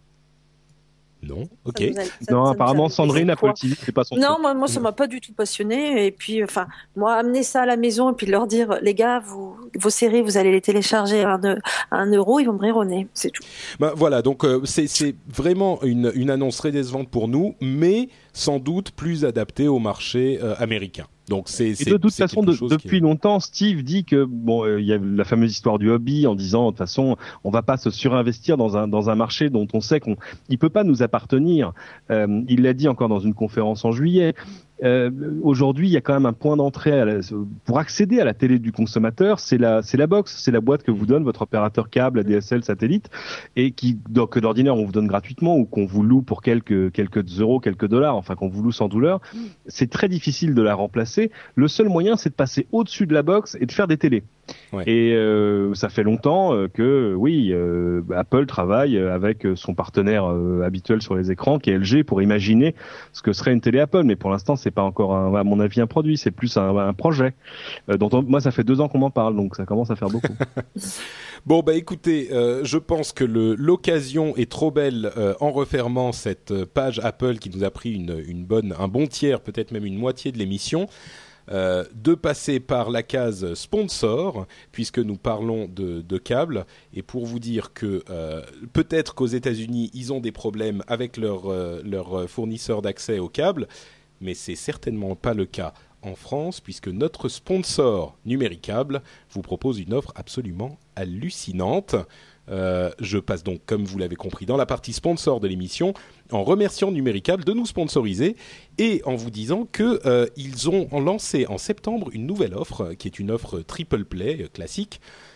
Non, ok. Ça a, ça, non, ça apparemment Sandrine, Apple T V, c'est pas son Non, moi, moi, ça m'a pas du tout passionné. Et puis, enfin, moi, amener ça à la maison et puis leur dire, les gars, vous, vos séries, vous allez les télécharger à un, à un euro, ils vont me rire au nez, c'est tout. Ben voilà, donc euh, c'est, c'est vraiment une, une annonce très décevante pour nous, mais sans doute plus adaptée au marché euh, américain. Donc c'est, et c'est, de toute c'est façon, de, depuis est... longtemps, Steve dit que bon, il euh, y a la fameuse histoire du hobby en disant de toute façon, on va pas se surinvestir dans un dans un marché dont on sait qu'on il peut pas nous appartenir. Euh, il l'a dit encore dans une conférence en juillet. Euh, aujourd'hui, il y a quand même un point d'entrée à la, pour accéder à la télé du consommateur, c'est la, c'est la box, c'est la boîte que vous donne votre opérateur câble, A D S L, satellite, et qui, donc, que d'ordinaire on vous donne gratuitement ou qu'on vous loue pour quelques quelques euros, quelques dollars, enfin qu'on vous loue sans douleur. C'est très difficile de la remplacer. Le seul moyen, c'est de passer au-dessus de la box et de faire des télés. Ouais. Et euh, ça fait longtemps euh, que oui, euh, Apple travaille avec son partenaire euh, habituel sur les écrans, qui est L G, pour imaginer ce que serait une télé Apple. Mais pour l'instant, c'est pas encore, un, à mon avis, un produit. C'est plus un, un projet. Euh, dont on, moi, ça fait deux ans qu'on m'en parle, donc ça commence à faire beaucoup. Bon, bah écoutez, euh, je pense que le, l'occasion est trop belle euh, en refermant cette page Apple qui nous a pris une, une bonne, un bon tiers, peut-être même une moitié de l'émission. Euh, de passer par la case sponsor, puisque nous parlons de, de câbles, et pour vous dire que euh, peut-être qu'aux États-Unis ils ont des problèmes avec leur, euh, leur fournisseur d'accès au câble, mais c'est certainement pas le cas en France, puisque notre sponsor Numéricable vous propose une offre absolument hallucinante. Euh, je passe donc, comme vous l'avez compris, dans la partie sponsor de l'émission, en remerciant Numéricable de nous sponsoriser et en vous disant que euh, ils ont lancé en septembre une nouvelle offre qui est une offre triple play euh, classique,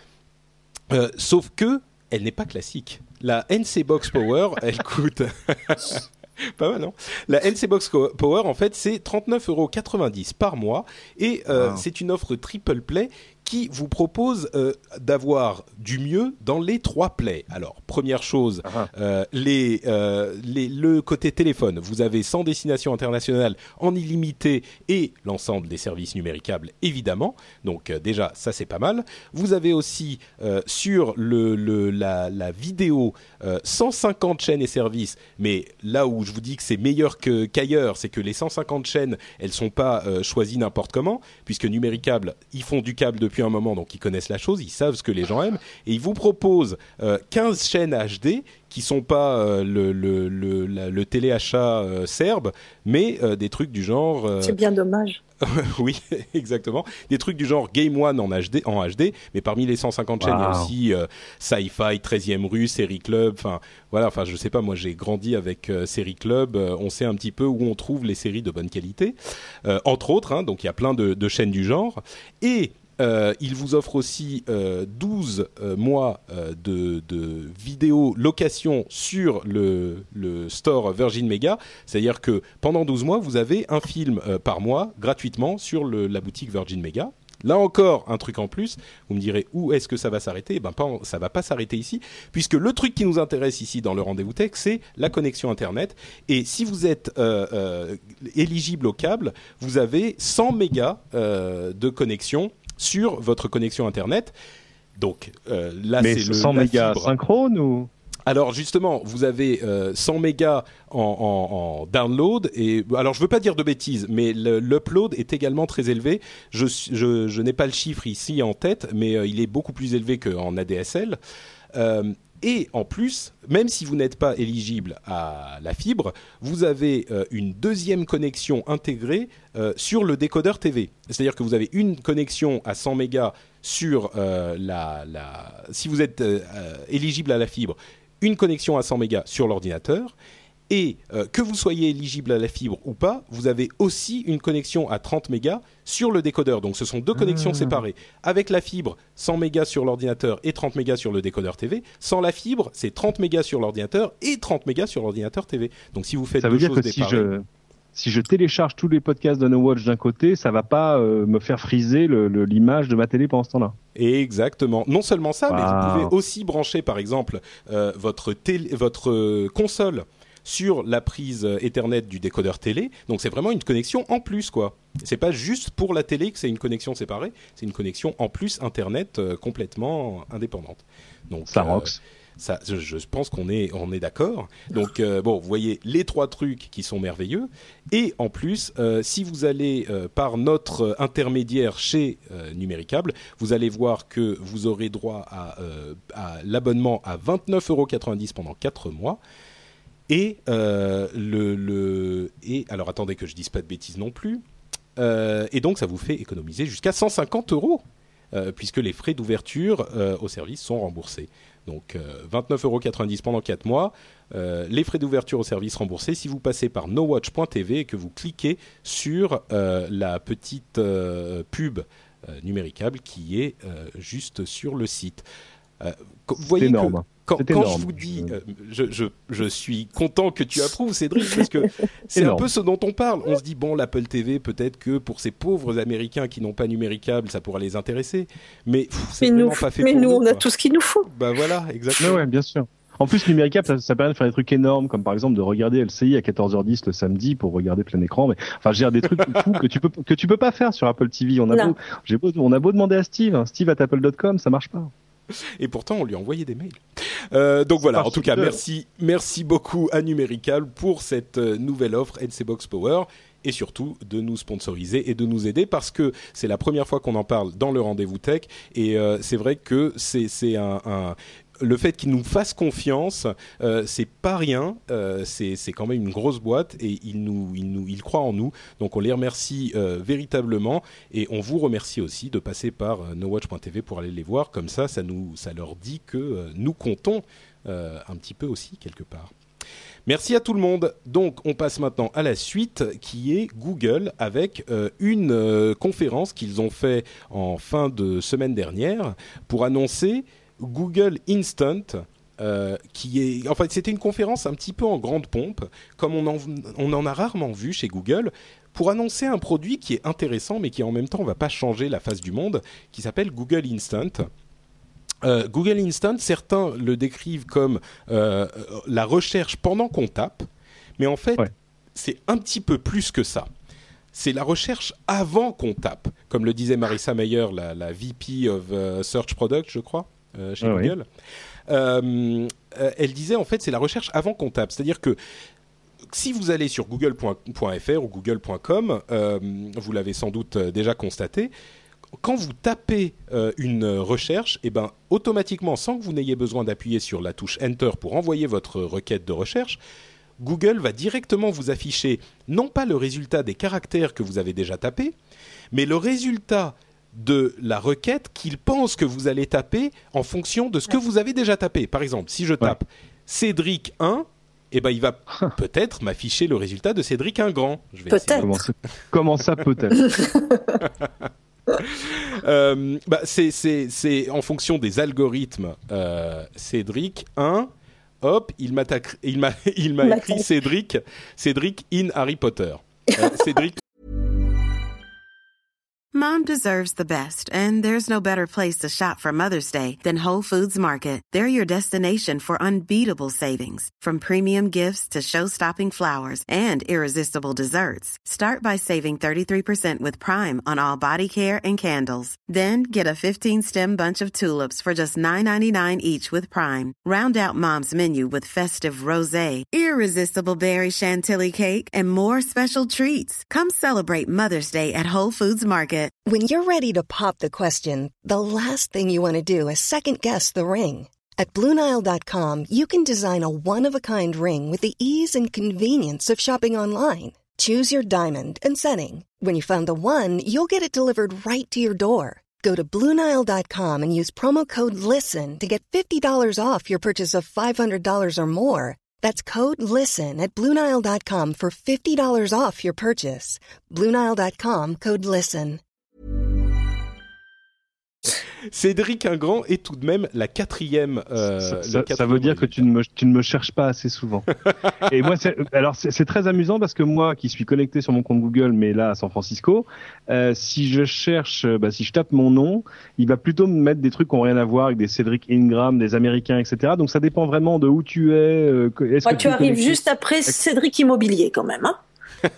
euh, sauf que elle n'est pas classique. La N C Box Power, elle coûte pas mal, non ? La N C Box Power, en fait, c'est trente-neuf euros quatre-vingt-dix par mois et euh, wow. C'est une offre triple play qui vous propose euh, d'avoir du mieux dans les trois plays. Alors, première chose, uh-huh. euh, les, euh, les, le côté téléphone. Vous avez cent destinations internationales en illimité et l'ensemble des services numéricables, évidemment. Donc, euh, déjà, ça, c'est pas mal. Vous avez aussi, euh, sur le, le, la, la vidéo, euh, cent cinquante chaînes et services. Mais là où je vous dis que c'est meilleur que, qu'ailleurs, c'est que les cent cinquante chaînes, elles sont pas euh, choisies n'importe comment, puisque Numéricable, ils font du câble depuis depuis un moment, donc ils connaissent la chose, ils savent ce que les gens aiment, et ils vous proposent euh, quinze chaînes H D qui sont pas euh, le, le, le, la, le téléachat euh, serbe, mais euh, des trucs du genre... Euh... C'est bien dommage. Oui, exactement. Des trucs du genre Game One en H D, en H D, mais parmi les cent cinquante wow. chaînes, il y a aussi euh, Sci-Fi, treizième rue, Série Club, enfin voilà, enfin je sais pas, moi j'ai grandi avec euh, Série Club, euh, on sait un petit peu où on trouve les séries de bonne qualité, euh, entre autres, hein, donc il y a plein de, de chaînes du genre, et Euh, il vous offre aussi euh, douze euh, mois euh, de, de vidéo location sur le, le store Virgin Mega. C'est-à-dire que pendant douze mois, vous avez un film euh, par mois gratuitement sur le, la boutique Virgin Mega. Là encore, un truc en plus. Vous me direz, où est-ce que ça va s'arrêter ? Eh ben, pas, ça va pas s'arrêter ici, puisque le truc qui nous intéresse ici dans le Rendez-vous Tech, c'est la connexion Internet. Et si vous êtes euh, euh, éligible au câble, vous avez cent mégas euh, de connexion sur votre connexion Internet. Donc euh, là, mais c'est le cent mégas fibre. Synchrone ou ? Alors justement, vous avez euh, cent mégas en, en, en download et alors je veux pas dire de bêtises, mais le, l'upload est également très élevé. Je, je, je n'ai pas le chiffre ici en tête, mais euh, il est beaucoup plus élevé qu'en A D S L. Euh, Et en plus, même si vous n'êtes pas éligible à la fibre, vous avez euh, une deuxième connexion intégrée euh, sur le décodeur T V. C'est-à-dire que vous avez une connexion à cent mégas sur euh, la, la... Si vous êtes euh, euh, éligible à la fibre, une connexion à cent mégas sur l'ordinateur. Et euh, que vous soyez éligible à la fibre ou pas, vous avez aussi une connexion à trente mégas sur le décodeur. Donc ce sont deux connexions mmh. séparées. Avec la fibre, cent mégas sur l'ordinateur et trente mégas sur le décodeur T V. Sans la fibre, c'est trente mégas sur l'ordinateur et trente mégas sur l'ordinateur T V. Donc si vous faites ça deux veut choses dire que séparées... si je... Si je télécharge tous les podcasts de No Watch d'un côté, ça va pas euh, me faire friser le, le, l'image de ma télé pendant ce temps-là. Exactement. Non seulement ça, wow. mais vous pouvez aussi brancher, par exemple, euh, votre, télé, votre euh, console sur la prise Ethernet du décodeur télé. Donc c'est vraiment une connexion en plus, quoi. C'est pas juste pour la télé que c'est une connexion séparée, c'est une connexion en plus Internet euh, complètement indépendante. Donc ça euh, rox. Ça, je, je pense qu'on est, on est d'accord. Donc, euh, bon, vous voyez les trois trucs qui sont merveilleux. Et en plus, euh, si vous allez euh, par notre intermédiaire chez euh, Numéricable, vous allez voir que vous aurez droit à, euh, à l'abonnement à vingt-neuf euros quatre-vingt-dix pendant quatre mois. Et, euh, le, le, et alors, attendez que je dise pas de bêtises non plus. Euh, et donc, ça vous fait économiser jusqu'à cent cinquante euros, euh, puisque les frais d'ouverture euh, au service sont remboursés. Donc euh, vingt-neuf euros quatre-vingt-dix pendant quatre mois, euh, les frais d'ouverture au service remboursés si vous passez par nowatch point t v et que vous cliquez sur euh, la petite euh, pub euh, Numéricable qui est euh, juste sur le site. Euh, vous voyez c'est énorme. Que quand, c'est quand énorme. je vous dis, euh, je, je, je suis content que tu approuves, Cédric, parce que c'est énorme. Un peu ce dont on parle. On se dit, bon, l'Apple T V, peut-être que pour ces pauvres Américains qui n'ont pas Numéricable, ça pourra les intéresser. Mais pff, c'est mais vraiment nous, pas fait mais pour nous. Mais nous, on quoi. a tout ce qu'il nous faut. Bah voilà, exactement. Ouais, ouais, bien sûr. En plus, Numéricable, ça, ça permet de faire des trucs énormes, comme par exemple de regarder L C I à quatorze heures dix le samedi pour regarder plein écran. Mais enfin, j'ai des trucs fous que tu peux que tu peux pas faire sur Apple T V. On a non. beau, j'ai beau, on a beau demander à Steve, hein, Steve at apple dot com, ça marche pas. Et pourtant, on lui a envoyé des mails. Euh, donc voilà, en tout cas, merci, merci beaucoup à Numéricable pour cette euh, nouvelle offre N C Box Power et surtout de nous sponsoriser et de nous aider parce que c'est la première fois qu'on en parle dans le Rendez-vous Tech et euh, c'est vrai que c'est, c'est un, un le fait qu'ils nous fassent confiance, euh, c'est pas rien. Euh, c'est, c'est quand même une grosse boîte et ils nous, ils nous, ils croient en nous. Donc on les remercie euh, véritablement et on vous remercie aussi de passer par euh, nowatch point t v pour aller les voir. Comme ça, ça nous, ça leur dit que euh, nous comptons euh, un petit peu aussi quelque part. Merci à tout le monde. Donc, on passe maintenant à la suite, qui est Google, avec euh, une euh, conférence qu'ils ont fait en fin de semaine dernière pour annoncer Google Instant, euh, qui est, en fait, c'était une conférence un petit peu en grande pompe, comme on en, on en a rarement vu chez Google, pour annoncer un produit qui est intéressant, mais qui en même temps ne va pas changer la face du monde, qui s'appelle Google Instant. Euh, Google Instant, certains le décrivent comme euh, la recherche pendant qu'on tape, mais en fait, ouais. c'est un petit peu plus que ça. C'est la recherche avant qu'on tape, comme le disait Marissa Mayer, la, la V P of uh, Search Product, je crois. Euh, chez ah Google, oui. euh, euh, elle disait en fait c'est la recherche avant qu'on tape, c'est-à-dire que si vous allez sur google point f r ou google point com, euh, vous l'avez sans doute déjà constaté, quand vous tapez euh, une recherche, eh ben, automatiquement, sans que vous n'ayez besoin d'appuyer sur la touche Enter pour envoyer votre requête de recherche, Google va directement vous afficher non pas le résultat des caractères que vous avez déjà tapés, mais le résultat de la requête qu'il pense que vous allez taper en fonction de ce que vous avez déjà tapé. Par exemple, si je tape ouais. Cédric un, eh ben, il va peut-être m'afficher le résultat de Cédric un grand. Je vais peut-être. Comment ça, comment ça peut-être euh, bah, c'est, c'est, c'est en fonction des algorithmes. Euh, Cédric un, hop, il m'a, il m'a, il m'a écrit Cédric, Cédric in Harry Potter. Euh, Cédric. Mom deserves the best, and there's no better place to shop for Mother's Day than Whole Foods Market. They're your destination for unbeatable savings, from premium gifts to show-stopping flowers and irresistible desserts. Start by saving thirty-three percent with Prime on all body care and candles. Then get a fifteen-stem bunch of tulips for just nine ninety-nine each with Prime. Round out Mom's menu with festive rosé, irresistible berry chantilly cake, and more special treats. Come celebrate Mother's Day at Whole Foods Market. When you're ready to pop the question, the last thing you want to do is second-guess the ring. At Blue Nile dot com, you can design a one-of-a-kind ring with the ease and convenience of shopping online. Choose your diamond and setting. When you find the one, you'll get it delivered right to your door. Go to Blue Nile dot com and use promo code LISTEN to get fifty dollars off your purchase of five hundred dollars or more. That's code LISTEN at Blue Nile dot com for fifty dollars off your purchase. Blue Nile dot com, code LISTEN. Cédric Ingrand est tout de même la quatrième. Euh, ça, ça, quatrième ça veut dire que tu ne me, tu ne me cherches pas assez souvent. Et moi, c'est, alors c'est, c'est très amusant parce que moi, qui suis connecté sur mon compte Google, mais là à San Francisco, euh, si je cherche, bah, si je tape mon nom, il va plutôt me mettre des trucs qui n'ont rien à voir avec des Cédric Ingram, des Américains, et cetera. Donc ça dépend vraiment de où tu es. Euh, est-ce ouais, que tu, tu arrives connecté juste après Cédric Immobilier quand même. Hein.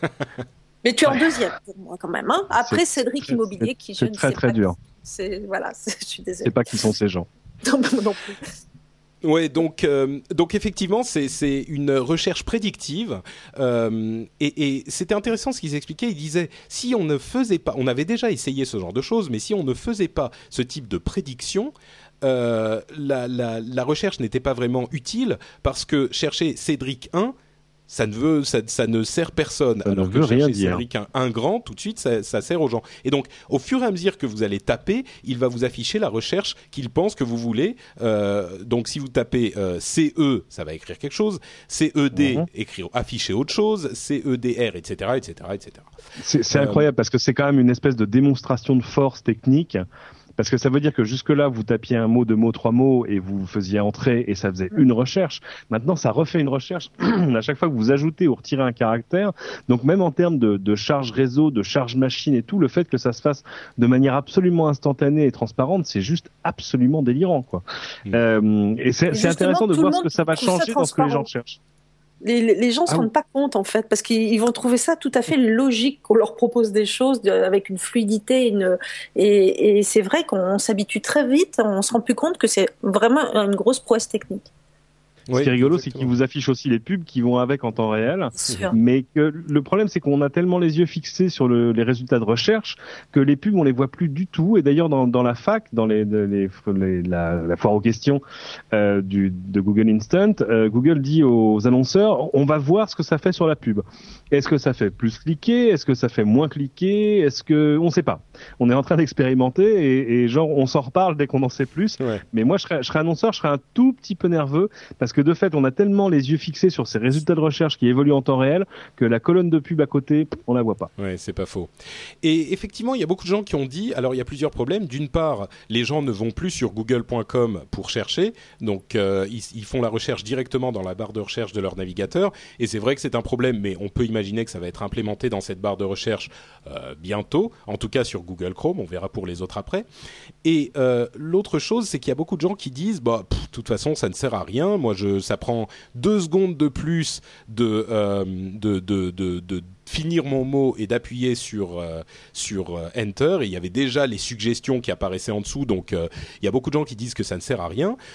Mais tu es en deuxième pour moi quand même. Hein. Après c'est Cédric très, Immobilier qui je c'est ne très sais très pas. dur. C'est voilà, c'est, je suis désolée. Je sais pas qui sont ces gens. Non, non plus. Ouais, donc euh, donc effectivement c'est c'est une recherche prédictive euh, et, et c'était intéressant ce qu'ils expliquaient. Ils disaient si on ne faisait pas, on avait déjà essayé ce genre de choses, mais si on ne faisait pas ce type de prédiction, euh, la, la la recherche n'était pas vraiment utile parce que chercher Cédric un, ça ne veut, ça, ça ne sert personne. Ça alors ne que veut rien chercher dire. Cédric un, un grand, tout de suite, ça, ça sert aux gens. Et donc, au fur et à mesure que vous allez taper, il va vous afficher la recherche qu'il pense que vous voulez. Euh, donc, si vous tapez euh, C E, ça va écrire quelque chose. C E D, mm-hmm. écrire, afficher autre chose. C E D R, et cetera, et cetera, et cetera. C'est, c'est euh, incroyable parce que c'est quand même une espèce de démonstration de force technique. Parce que ça veut dire que jusque-là, vous tapiez un mot, deux mots, trois mots et vous faisiez entrer et ça faisait une recherche. Maintenant, ça refait une recherche à chaque fois que vous ajoutez ou retirez un caractère. Donc même en termes de, de charge réseau, de charge machine et tout, le fait que ça se fasse de manière absolument instantanée et transparente, c'est juste absolument délirant, quoi. Mmh. Euh, et c'est, et c'est intéressant de voir ce que ça va changer dans ce que les gens cherchent. Les, les gens ne se ah rendent oui. pas compte en fait parce qu'ils vont trouver ça tout à fait logique qu'on leur propose des choses de, avec une fluidité une, et, et c'est vrai qu'on s'habitue très vite, on se rend plus compte que c'est vraiment une grosse prouesse technique. Oui, ce qui est rigolo, exactement. C'est qu'ils vous affichent aussi les pubs qui vont avec en temps réel. Mais que le problème, c'est qu'on a tellement les yeux fixés sur le, les résultats de recherche que les pubs, on les voit plus du tout. Et d'ailleurs, dans, dans la fac, dans les, les, les la, la foire aux questions euh, du, de Google Instant, euh, Google dit aux annonceurs, on va voir ce que ça fait sur la pub. Est-ce que ça fait plus cliquer? Est-ce que ça fait moins cliquer? Est-ce que on sait pas? On est en train d'expérimenter et, et genre on s'en reparle dès qu'on en sait plus. Ouais. Mais moi, je serais, je serais annonceur, je serais un tout petit peu nerveux parce que que de fait, on a tellement les yeux fixés sur ces résultats de recherche qui évoluent en temps réel que la colonne de pub à côté, on la voit pas. Ouais, c'est pas faux. Et effectivement, il y a beaucoup de gens qui ont dit, alors il y a plusieurs problèmes. D'une part, les gens ne vont plus sur google point com pour chercher, donc euh, ils, ils font la recherche directement dans la barre de recherche de leur navigateur. Et c'est vrai que c'est un problème, mais on peut imaginer que ça va être implémenté dans cette barre de recherche euh, bientôt, en tout cas sur Google Chrome. On verra pour les autres après. Et euh, l'autre chose, c'est qu'il y a beaucoup de gens qui disent, bah, de toute façon, ça ne sert à rien. Moi, je ça prend deux secondes de plus de, euh, de, de, de, de finir mon mot et d'appuyer sur, euh, sur euh, Enter. Et il y avait déjà les suggestions qui apparaissaient en dessous, donc euh, il y a beaucoup de gens qui disent que ça ne sert à rien.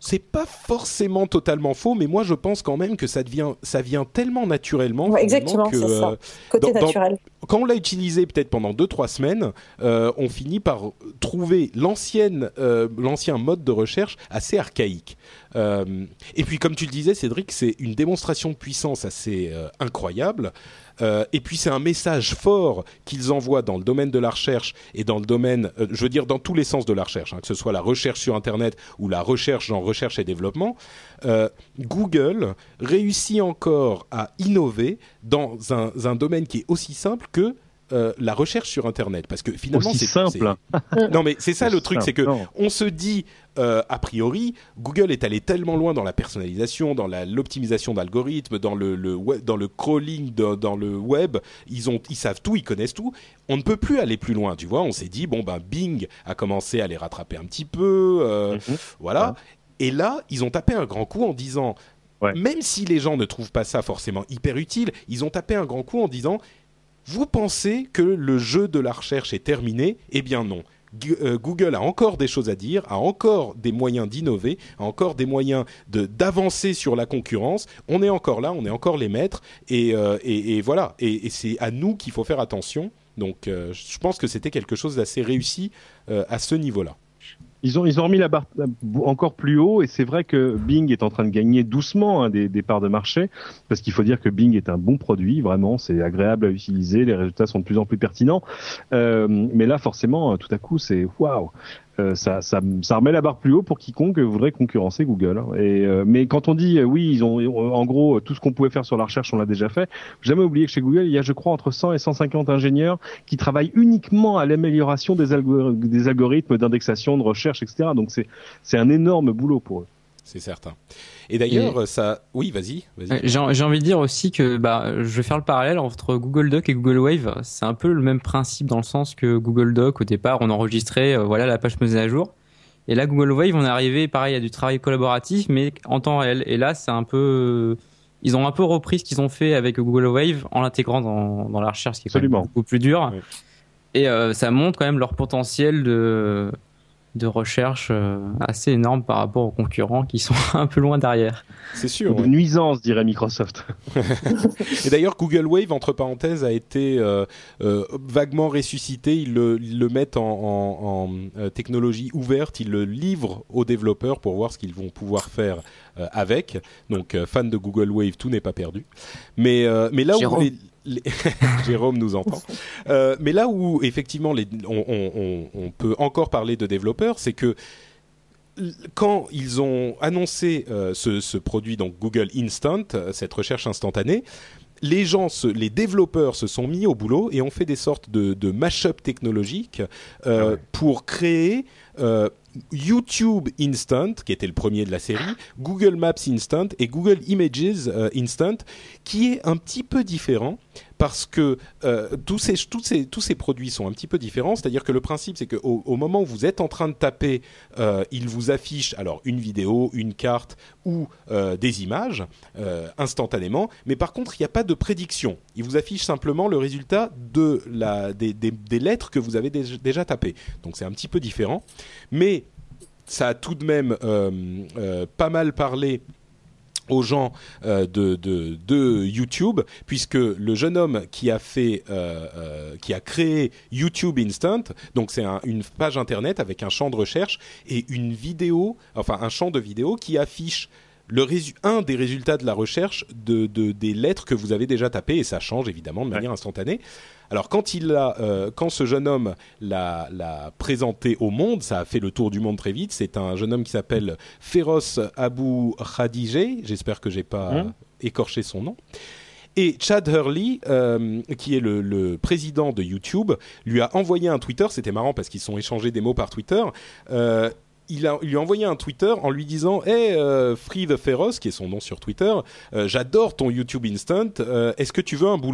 c'est pas forcément totalement faux, mais moi je pense quand même que ça devient, ça vient tellement naturellement. Ouais, exactement, que, c'est ça. euh, Côté dans, naturel. Dans, quand on l'a utilisé peut-être pendant deux trois semaines, euh, on finit par trouver l'ancienne, euh, l'ancien mode de recherche assez archaïque. Euh, et puis comme tu le disais, Cédric, c'est une démonstration de puissance assez euh, incroyable. Euh, et puis c'est un message fort qu'ils envoient dans le domaine de la recherche et dans le domaine, euh, je veux dire dans tous les sens de la recherche, hein, que ce soit la recherche sur Internet ou la recherche en recherche et développement. Euh, Google réussit encore à innover dans un, un domaine qui est aussi simple que euh, la recherche sur Internet, parce que finalement aussi c'est simple. C'est... non mais c'est ça le truc, simple. c'est que non. on se dit euh, a priori Google est allé tellement loin dans la personnalisation, dans la, l'optimisation d'algorithmes, dans le, le web, dans le crawling, de, dans le web, ils ont, ils savent tout, ils connaissent tout. On ne peut plus aller plus loin, tu vois. On s'est dit bon ben Bing a commencé à les rattraper un petit peu, euh, mm-hmm. voilà. Ouais. Et là ils ont tapé un grand coup en disant, ouais. même si les gens ne trouvent pas ça forcément hyper utile, ils ont tapé un grand coup en disant vous pensez que le jeu de la recherche est terminé ? Eh bien non. G- euh, Google a encore des choses à dire, a encore des moyens d'innover, a encore des moyens de, d'avancer sur la concurrence. On est encore là, on est encore les maîtres. Et, euh, et, et voilà. Et, et c'est à nous qu'il faut faire attention. Donc euh, je pense que c'était quelque chose d'assez réussi euh, à ce niveau-là. Ils ont, ils ont remis la barre encore plus haut et c'est vrai que Bing est en train de gagner doucement hein, des, des parts de marché parce qu'il faut dire que Bing est un bon produit, vraiment, c'est agréable à utiliser, les résultats sont de plus en plus pertinents. Euh, mais là, forcément, tout à coup, c'est waouh. Euh, ça, ça, ça remet la barre plus haut pour quiconque voudrait concurrencer Google. Hein. Et, euh, mais quand on dit euh, oui, ils ont en gros tout ce qu'on pouvait faire sur la recherche, on l'a déjà fait. Faut jamais oublier que chez Google, il y a, je crois, entre cent et cent cinquante ingénieurs qui travaillent uniquement à l'amélioration des, algor- des algorithmes d'indexation, de recherche, et cetera. Donc c'est, c'est un énorme boulot pour eux. C'est certain. Et d'ailleurs, et ça... Oui, vas-y. vas-y. J'ai, j'ai envie de dire aussi que bah, je vais faire le parallèle entre Google Doc et Google Wave. C'est un peu le même principe dans le sens que Google Doc, au départ, on enregistrait euh, voilà, la page mise à jour. Et là, Google Wave, on est arrivé, pareil, à du travail collaboratif, mais en temps réel. Et là, c'est un peu... Ils ont un peu repris ce qu'ils ont fait avec Google Wave en l'intégrant dans, dans la recherche, ce qui est quand même beaucoup plus dur. Oui. Et euh, ça montre quand même leur potentiel de... de recherche euh, assez énorme par rapport aux concurrents qui sont un peu loin derrière. C'est sûr. De ouais. nuisance, dirait Microsoft. Et d'ailleurs, Google Wave, entre parenthèses, a été euh, euh, vaguement ressuscité. Ils le, ils le mettent en, en, en euh, technologie ouverte. Ils le livrent aux développeurs pour voir ce qu'ils vont pouvoir faire euh, avec. Donc, euh, fan de Google Wave, tout n'est pas perdu. Mais, euh, mais là Jérôme. où... Les, Les... Jérôme nous entend. Euh, mais là où effectivement les, on, on, on peut encore parler de développeurs, c'est que quand ils ont annoncé euh, ce, ce produit, donc Google Instant, cette recherche instantanée, les gens, se, les développeurs se sont mis au boulot et ont fait des sortes de, de mash-up technologiques euh, ouais. pour créer euh, YouTube Instant, qui était le premier de la série, Google Maps Instant et Google Images euh, Instant, qui est un petit peu différent parce que euh, tous, ces, tous, ces, tous ces produits sont un petit peu différents. C'est-à-dire que le principe, c'est qu'au au moment où vous êtes en train de taper, euh, il vous affiche alors une vidéo, une carte ou euh, des images euh, instantanément. Mais par contre, il n'y a pas de prédiction. Il vous affiche simplement le résultat de la, des, des, des lettres que vous avez déjà, déjà tapées. Donc c'est un petit peu différent. Mais ça a tout de même euh, euh, pas mal parlé aux gens euh, de, de, de YouTube, puisque le jeune homme qui a fait, euh, euh, qui a créé YouTube Instant, donc c'est un, une page internet avec un champ de recherche et une vidéo, enfin un champ de vidéo qui affiche le résu- un des résultats de la recherche de, de, des lettres que vous avez déjà tapées, et ça change évidemment de manière ouais. instantanée. Alors quand il a, euh, quand ce jeune homme l'a, l'a présenté au monde, ça a fait le tour du monde très vite. C'est un jeune homme qui s'appelle Feroz Abou Khadijeh. J'espère que j'ai pas mmh. écorché son nom. Et Chad Hurley, euh, qui est le, le président de YouTube, lui a envoyé un Twitter. C'était marrant parce qu'ils se sont échangés des mots par Twitter. Euh, Il, a, il lui a envoyé un Twitter en lui disant « Hey, euh, Free the Feroz, qui est son nom sur Twitter, euh, j'adore ton YouTube Instant, euh, est-ce que tu veux un boulot ?»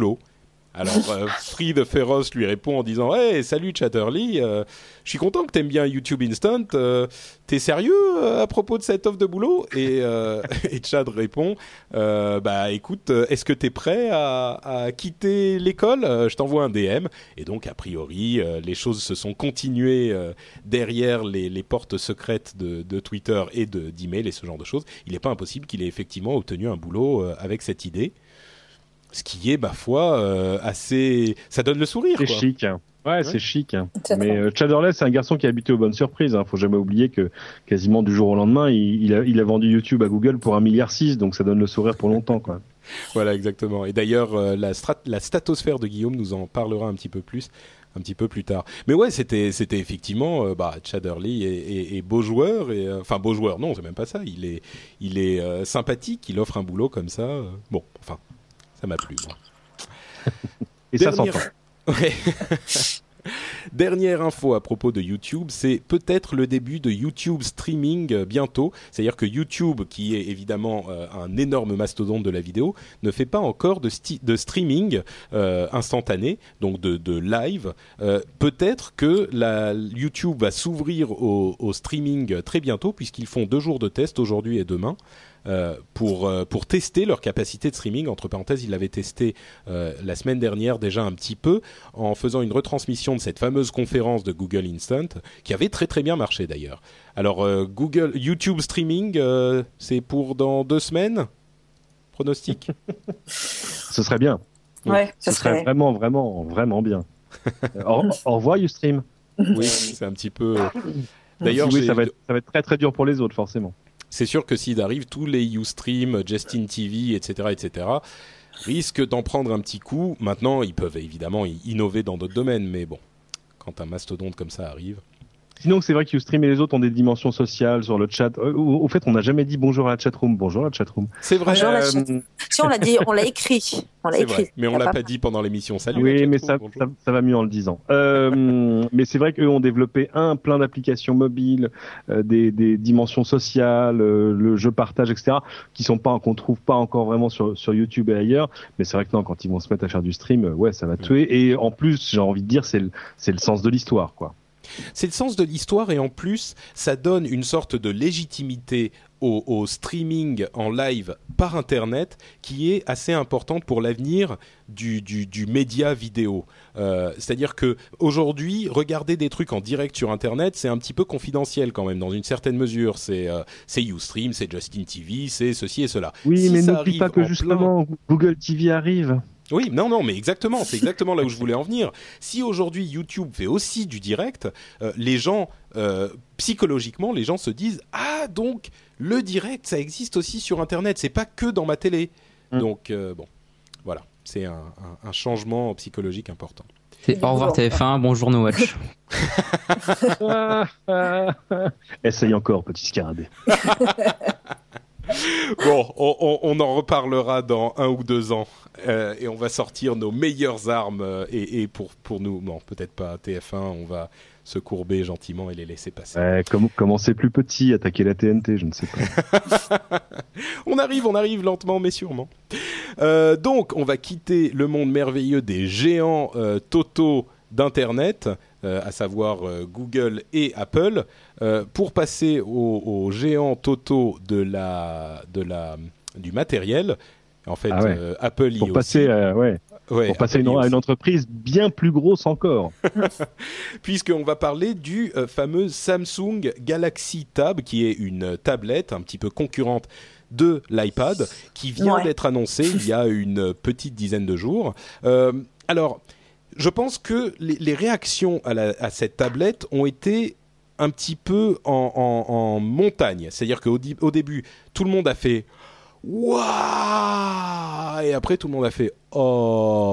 Alors, euh, Free the Feroz lui répond en disant « Hey, salut Chatterley, euh, je suis content que t'aimes bien YouTube Instant. Euh, t'es sérieux euh, à propos de cette offre de boulot ?» Et, euh, et Chad répond euh, « Bah écoute, est-ce que t'es prêt à, à quitter l'école ? Je t'envoie un D M. » Et donc, a priori, euh, les choses se sont continuées euh, derrière les, les portes secrètes de, de Twitter et de, d'email et ce genre de choses. Il n'est pas impossible qu'il ait effectivement obtenu un boulot euh, avec cette idée. Ce qui est, ma foi, euh, assez... Ça donne le sourire, c'est quoi. Chic. Ouais, ouais, c'est chic. C'est Mais euh, Chatterley, c'est un garçon qui est habitué aux bonnes surprises. Hein. Faut jamais oublier que quasiment du jour au lendemain, il, il, a, il a vendu YouTube à Google pour un milliard six, donc ça donne le sourire pour longtemps, quoi. Voilà, exactement. Et d'ailleurs, euh, la, strat- la statosphère de Guillaume nous en parlera un petit peu plus, un petit peu plus tard. Mais ouais, c'était, c'était effectivement, euh, bah, Chatterley est, est, est beau joueur, et enfin euh, beau joueur, non, c'est même pas ça. Il est, il est euh, sympathique, il offre un boulot comme ça. Euh, bon, enfin, ça m'a plu. Bon. Et Dernière... ça s'entend. Ouais. Dernière info à propos de YouTube, c'est peut-être le début de YouTube Streaming euh, bientôt. C'est-à-dire que YouTube, qui est évidemment euh, un énorme mastodonte de la vidéo, ne fait pas encore de, sti- de streaming euh, instantané, donc de, de live. Euh, peut-être que la, YouTube va s'ouvrir au, au streaming très bientôt, puisqu'ils font deux jours de test aujourd'hui et demain. Euh, pour euh, pour tester leur capacité de streaming. Entre parenthèses, ils l'avaient testé euh, la semaine dernière déjà un petit peu en faisant une retransmission de cette fameuse conférence de Google Instant qui avait très très bien marché d'ailleurs. Alors euh, Google YouTube Streaming, euh, c'est pour dans deux semaines. Pronostic. Ce serait bien. Ouais, ce ce serait serait vraiment vraiment vraiment bien. au, au revoir Ustream. Oui, c'est un petit peu. D'ailleurs, oui, j'ai... ça va être ça va être très très dur pour les autres forcément. C'est sûr que s'il arrive, tous les Ustream, Justin T V, et cetera, et cetera, risquent d'en prendre un petit coup. Maintenant, ils peuvent évidemment innover dans d'autres domaines, mais bon, quand un mastodonte comme ça arrive... Sinon, c'est vrai que Ustream et les autres ont des dimensions sociales sur le chat. Au, au fait, on n'a jamais dit bonjour à la chatroom. Bonjour à la chatroom. C'est vrai. Bonjour, la Euh, chat- Si on l'a dit, on l'a écrit. On l'a C'est écrit. vrai, mais on Y a l'a pas- pas dit pendant l'émission. Salut. Oui, la mais chatroom, ça, bonjour. ça, ça va mieux en le disant. Euh, mais c'est vrai qu'eux ont développé un plein d'applications mobiles, euh, des, des dimensions sociales, euh, le jeu partage, et cetera, qui sont pas, qu'on trouve pas encore vraiment sur, sur YouTube et ailleurs. Mais c'est vrai que non, quand ils vont se mettre à faire du stream, euh, ouais, ça va tuer. Et en plus, j'ai envie de dire, c'est le, c'est le sens de l'histoire, quoi. C'est le sens de l'histoire et en plus, ça donne une sorte de légitimité au, au streaming en live par Internet qui est assez importante pour l'avenir du, du, du média vidéo. Euh, c'est-à-dire que aujourd'hui, regarder des trucs en direct sur Internet, c'est un petit peu confidentiel quand même, dans une certaine mesure. C'est, euh, c'est Ustream, c'est Justin T V, c'est ceci et cela. Oui, Si mais ça n'oublie pas arrive que en justement, Google T V arrive. Oui, non, non, mais exactement, c'est exactement là où je voulais en venir. Si aujourd'hui YouTube fait aussi du direct, euh, les gens, euh, psychologiquement, les gens se disent « Ah, donc, le direct, ça existe aussi sur Internet, c'est pas que dans ma télé. Mm. » Donc, euh, bon, voilà, c'est un, un, un changement psychologique important. C'est au revoir T F un, bonjour No Watch. Essaye encore, petit scarabée. Bon, on, on, on en reparlera dans un ou deux ans euh, et on va sortir nos meilleures armes euh, et, et pour, pour nous, bon, peut-être pas T F un, on va se courber gentiment et les laisser passer. Ouais, comme, commencer plus petit, attaquer la T N T, je ne sais pas. On arrive, on arrive lentement mais sûrement. Euh, donc, on va quitter le monde merveilleux des géants euh, totaux d'Internet, euh, à savoir euh, Google et Apple, euh, pour passer aux, aux géants totaux de la, de la, du matériel. En fait, ah ouais. euh, Apple y pour aussi. passer, euh, ouais. Ouais, pour passer une, à une entreprise bien plus grosse encore. Puisqu'on va parler du euh, fameux Samsung Galaxy Tab, qui est une tablette un petit peu concurrente de l'iPad, qui vient ouais. d'être annoncée il y a une petite dizaine de jours. Euh, alors, je pense que les, les réactions à, la, à cette tablette ont été un petit peu en, en, en montagne. C'est-à-dire qu'au di- au début, tout le monde a fait « Waouh !» et après, tout le monde a fait « Oh !»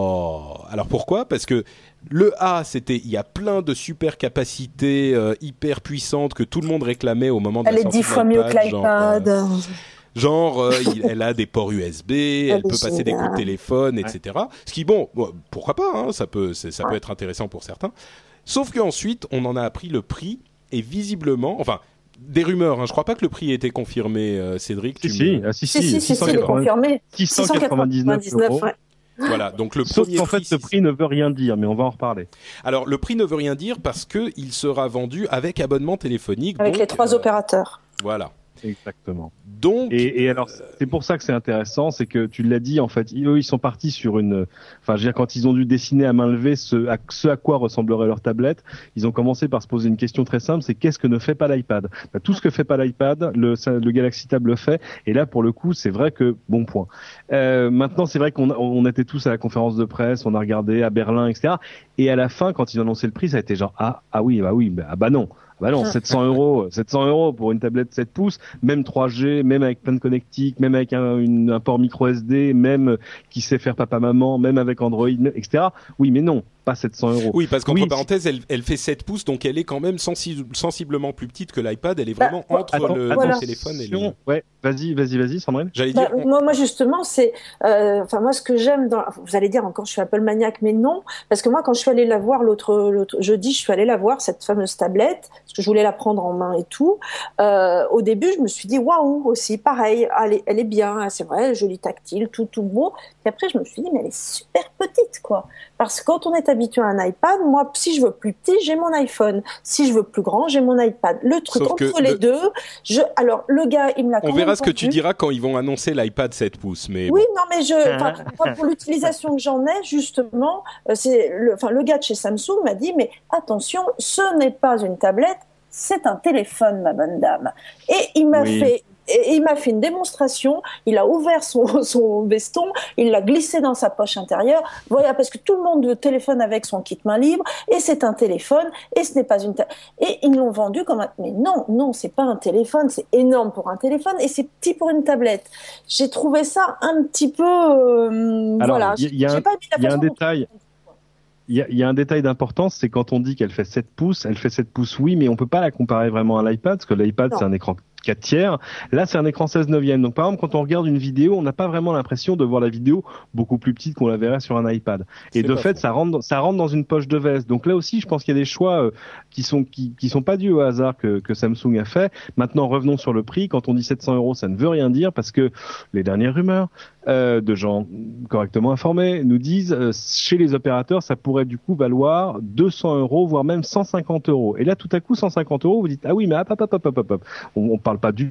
Alors pourquoi ? Parce que le A, c'était il y a plein de super capacités euh, hyper puissantes que tout le monde réclamait au moment de Elle la sortie de l'iPad. Elle est dix fois mieux que l'iPad. Genre, euh, Genre, euh, il, elle a des ports U S B, elle, elle peut passer des coups de téléphone, et cetera. Ouais. Ce qui, bon, bon, pourquoi pas, hein, ça peut, c'est, ça peut être intéressant pour certains. Sauf qu'ensuite, on en a appris le prix, et visiblement, enfin, des rumeurs, hein, je crois pas que le prix ait été confirmé, euh, Cédric. Si, tu si, me... ah, si, si, si, si, si, il est confirmé. six cent quatre-vingt-dix-neuf euros. Ouais. Voilà, donc le Sauf premier qu'en fait, prix, ce prix ne veut rien dire, mais on va en reparler. Alors, le prix ne veut rien dire parce que il sera vendu avec abonnement téléphonique. Avec donc, les trois euh, opérateurs. Voilà. Exactement. Donc, et, et alors, c'est pour ça que c'est intéressant, c'est que tu l'as dit, en fait, eux, ils sont partis sur une, enfin, je veux dire, quand ils ont dû dessiner à main levée ce à, ce à quoi ressemblerait leur tablette, ils ont commencé par se poser une question très simple, c'est qu'est-ce que ne fait pas l'iPad? Bah, tout ce que fait pas l'iPad, le, le Galaxy Tab le fait, et là, pour le coup, c'est vrai que, bon point. Euh, maintenant, c'est vrai qu'on on était tous à la conférence de presse, on a regardé à Berlin, et cetera. Et à la fin, quand ils ont annoncé le prix, ça a été genre, ah, ah oui, bah oui, bah, ah bah non. Bah non, sept cents euros, sept cents euros pour une tablette sept pouces, même trois G, même avec plein de connectiques, même avec un, une, un port micro S D, même qui sait faire papa-maman, même avec Android, et cetera. Oui, mais non, pas sept cents euros. Oui, parce qu'entre oui, parenthèses, elle, elle fait sept pouces, donc elle est quand même sensi- sensiblement plus petite que l'iPad. Elle est vraiment bah, entre attends, le, voilà. le téléphone et le... Ouais, vas-y, vas-y, vas-y, Sandrine. J'allais Bah, dire... on- moi, moi, justement, c'est, euh, enfin, moi, ce que j'aime dans, vous allez dire encore, je suis Apple maniaque, mais non, parce que moi, quand je suis allée la voir l'autre, l'autre jeudi, je suis allée la voir, cette fameuse tablette, parce que je voulais la prendre en main et tout. Euh, au début, je me suis dit, waouh, aussi, pareil, elle est, elle est bien, c'est vrai, jolie tactile, tout, tout beau. Puis après, je me suis dit, mais elle est super petite, quoi. Parce que quand on est habitué à un iPad, moi, si je veux plus petit, j'ai mon iPhone. Si je veux plus grand, j'ai mon iPad. Le truc Sauf entre que les le- deux, je, alors, le gars, il me l'a quand On verra même ce que tu vendu. diras quand ils vont annoncer l'iPad sept pouces, mais Oui, bon. non, mais je, enfin, moi, pour l'utilisation que j'en ai, justement, euh, c'est le, enfin, le gars de chez Samsung m'a dit, mais attention, ce n'est pas une tablette, c'est un téléphone, ma bonne dame. Et il m'a Oui. fait, et il m'a fait une démonstration. Il a ouvert son, son veston, il l'a glissé dans sa poche intérieure. Voilà, parce que tout le monde téléphone avec son kit main libre, et c'est un téléphone, et ce n'est pas une, ta- et ils l'ont vendu comme un, mais non, non, c'est pas un téléphone, c'est énorme pour un téléphone, et c'est petit pour une tablette. J'ai trouvé ça un petit peu, euh, Alors, voilà. il y a- il y a J'ai un- pas aimé la il y a un façon dont- détail. Il y a, il y a un détail d'importance, c'est quand on dit qu'elle fait sept pouces, elle fait sept pouces, oui, mais on peut pas la comparer vraiment à l'iPad, parce que l'iPad, Non. c'est un écran quatre tiers. Là, c'est un écran seize neuvième. Donc, par exemple, quand on regarde une vidéo, on n'a pas vraiment l'impression de voir la vidéo beaucoup plus petite qu'on la verrait sur un iPad. Et C'est de pas fait, faux. ça rentre, dans- ça rentre dans une poche de veste. Donc là aussi, je pense qu'il y a des choix euh, qui sont qui, qui sont pas dus au hasard que, que Samsung a fait. Maintenant, revenons sur le prix. Quand on dit sept cents euros, ça ne veut rien dire parce que les dernières rumeurs euh, de gens correctement informés nous disent euh, chez les opérateurs, ça pourrait du coup valoir deux cents euros, voire même cent cinquante euros. Et là, tout à coup, cent cinquante euros, vous dites ah oui, mais hop, hop, hop, hop, hop, hop. On, on parle pas du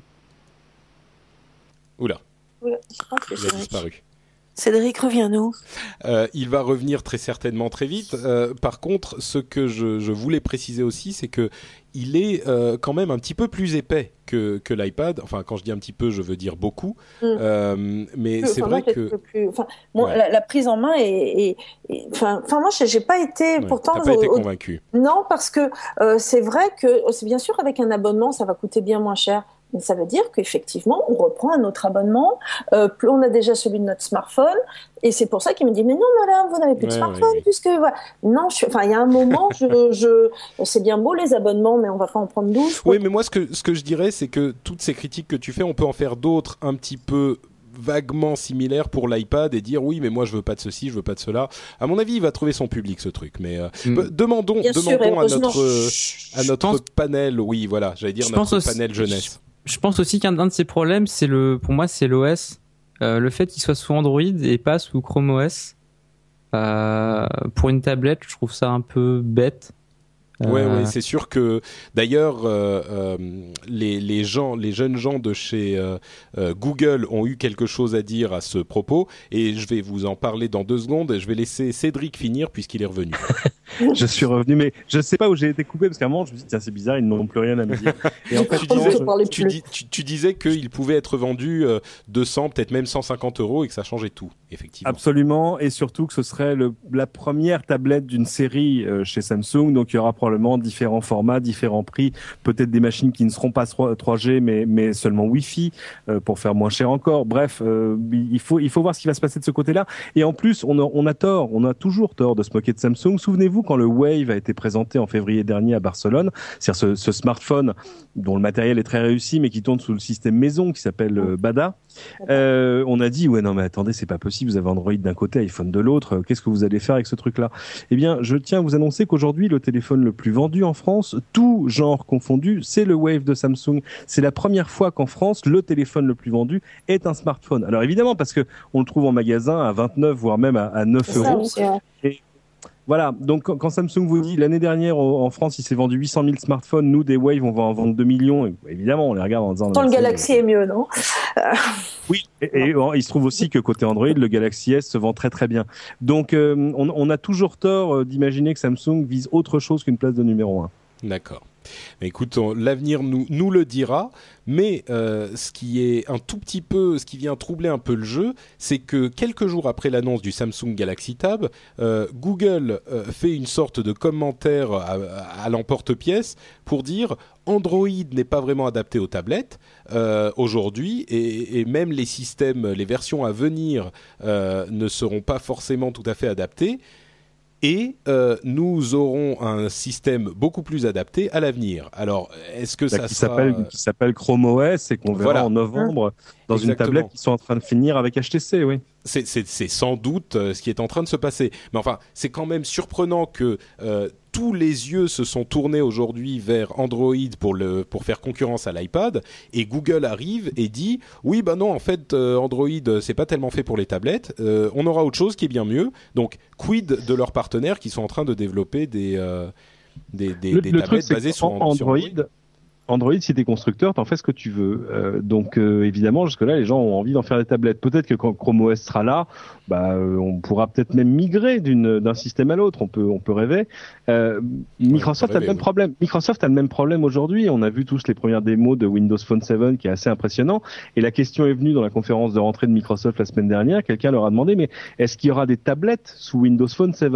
Oula, Oula, je pense que il a Cédric. disparu. Cédric, reviens-nous. Euh, il va revenir très certainement très vite. Euh, par contre, ce que je, je voulais préciser aussi, c'est que il est euh, quand même un petit peu plus épais que, que l'iPad. Enfin, quand je dis un petit peu, je veux dire beaucoup. Mm. Euh, mais Plus- c'est enfin, vrai moi, j'ai que trouvé plus, enfin, moi, Ouais. la, la prise en main est, est- est- enfin, enfin, moi, j'ai j'ai pas été, ouais, pourtant, t'as pas été au- au- convaincu. non, parce que euh, c'est vrai que c'est bien sûr avec un abonnement, ça va coûter bien moins cher. Mais ça veut dire qu'effectivement, on reprend un autre abonnement. Euh, plus on a déjà celui de notre smartphone, et c'est pour ça qu'il me dit mais non madame, vous n'avez plus de Ouais, smartphone ouais, ouais. puisque voilà. Non, je suis... enfin il y a un moment, je, je, c'est bien beau les abonnements, mais on va pas en prendre douze. Oui, mais moi, ce que, ce que je dirais, c'est que toutes ces critiques que tu fais, on peut en faire d'autres un petit peu vaguement similaires pour l'iPad et dire oui, mais moi, je veux pas de ceci, je veux pas de cela. À mon avis, il va trouver son public, ce truc. Mais euh, Mm. bah, demandons, Bien sûr, demandons à heureusement. notre, euh, à Je notre pense- panel, oui, voilà, j'allais dire Je notre pense aussi- panel jeunesse. Je pense aussi qu'un d'un de ses problèmes, c'est le, pour moi, c'est l'O S. Euh, le fait qu'il soit sous Android et pas sous Chrome O S. Euh, pour une tablette, je trouve ça un peu bête. Ouais, Euh, ouais, c'est sûr que d'ailleurs euh, euh, les les gens, les jeunes gens de chez euh, euh, Google ont eu quelque chose à dire à ce propos et je vais vous en parler dans deux secondes. Je vais laisser Cédric finir puisqu'il est revenu. je suis revenu, mais je sais pas où j'ai été coupé parce qu'à un moment je me suis dit tiens c'est bizarre, ils n'ont plus rien à me dire. Et en fait, tu, on disais, ne parlait tu, plus. dis- tu, tu disais qu'il pouvait être vendu euh, deux cents, peut-être même cent cinquante euros et que ça changeait tout, effectivement. absolument, et surtout que ce serait le, la première tablette d'une série euh, chez Samsung, donc il y aura probablement différents formats, différents prix, peut-être des machines qui ne seront pas trois G mais, mais seulement Wi-Fi euh, pour faire moins cher encore. Bref, euh, il faut il faut voir ce qui va se passer de ce côté-là. Et en plus, on a, on a tort, on a toujours tort de se moquer de Samsung. Souvenez-vous souvenez-vous quand le Wave a été présenté en février dernier à Barcelone, c'est-à-dire ce, ce smartphone dont le matériel est très réussi mais qui tourne sous le système maison qui s'appelle euh, Bada. Euh, on a dit ouais non mais attendez, c'est pas possible, vous avez Android d'un côté, iPhone de l'autre, qu'est-ce que vous allez faire avec ce truc-là? Eh bien, je tiens à vous annoncer qu'aujourd'hui le téléphone le plus vendu en France, tout genre confondu, c'est le Wave de Samsung. C'est la première fois qu'en France le téléphone le plus vendu est un smartphone. Alors évidemment parce que on le trouve en magasin à vingt-neuf voire même à, à neuf euros. Et voilà, donc quand Samsung vous dit l'année dernière en France il s'est vendu huit cent mille smartphones, nous des Wave on va en vendre deux millions, et évidemment on les regarde en disant tant le Galaxy est mieux, non? Oui, et, et il se trouve aussi que côté Android le Galaxy S se vend très très bien. Donc euh, on, on a toujours tort d'imaginer que Samsung vise autre chose qu'une place de numéro un. D'accord. Mais écoute, on, l'avenir nous, nous le dira, mais euh, ce qui est un tout petit peu, ce qui vient troubler un peu le jeu, c'est que quelques jours après l'annonce du Samsung Galaxy Tab, euh, Google euh, fait une sorte de commentaire à, à l'emporte-pièce pour dire Android n'est pas vraiment adapté aux tablettes euh, aujourd'hui, et, et même les systèmes, les versions à venir euh, ne seront pas forcément tout à fait adaptées. Et euh, nous aurons un système beaucoup plus adapté à l'avenir. Alors, est-ce que bah, ça qui sera... s'appelle, qui s'appelle Chrome O S et qu'on verra voilà. en novembre dans Exactement. Une tablette qui sont en train de finir avec H T C, oui. C'est, c'est, c'est sans doute euh, ce qui est en train de se passer. Mais enfin, c'est quand même surprenant que euh, tous les yeux se sont tournés aujourd'hui vers Android pour, le, pour faire concurrence à l'iPad, et Google arrive et dit « Oui, bah non, en fait, euh, Android, c'est pas tellement fait pour les tablettes. Euh, on aura autre chose qui est bien mieux. » Donc, quid de leurs partenaires qui sont en train de développer des, euh, des, des, le, des le tablettes truc, basées sur Android, sur Android. Android, si t'es constructeur, t'en fais ce que tu veux. Euh, donc euh, évidemment, jusque-là, les gens ont envie d'en faire des tablettes. Peut-être que quand Chrome O S sera là, bah, euh, on pourra peut-être même migrer d'une, d'un système à l'autre. On peut, on peut rêver. Euh, Microsoft ouais, rêver, a le même oui. problème. Microsoft a le même problème aujourd'hui. On a vu tous les premières démos de Windows Phone sept, qui est assez impressionnant. Et la question est venue dans la conférence de rentrée de Microsoft la semaine dernière. Quelqu'un leur a demandé, mais est-ce qu'il y aura des tablettes sous Windows Phone sept?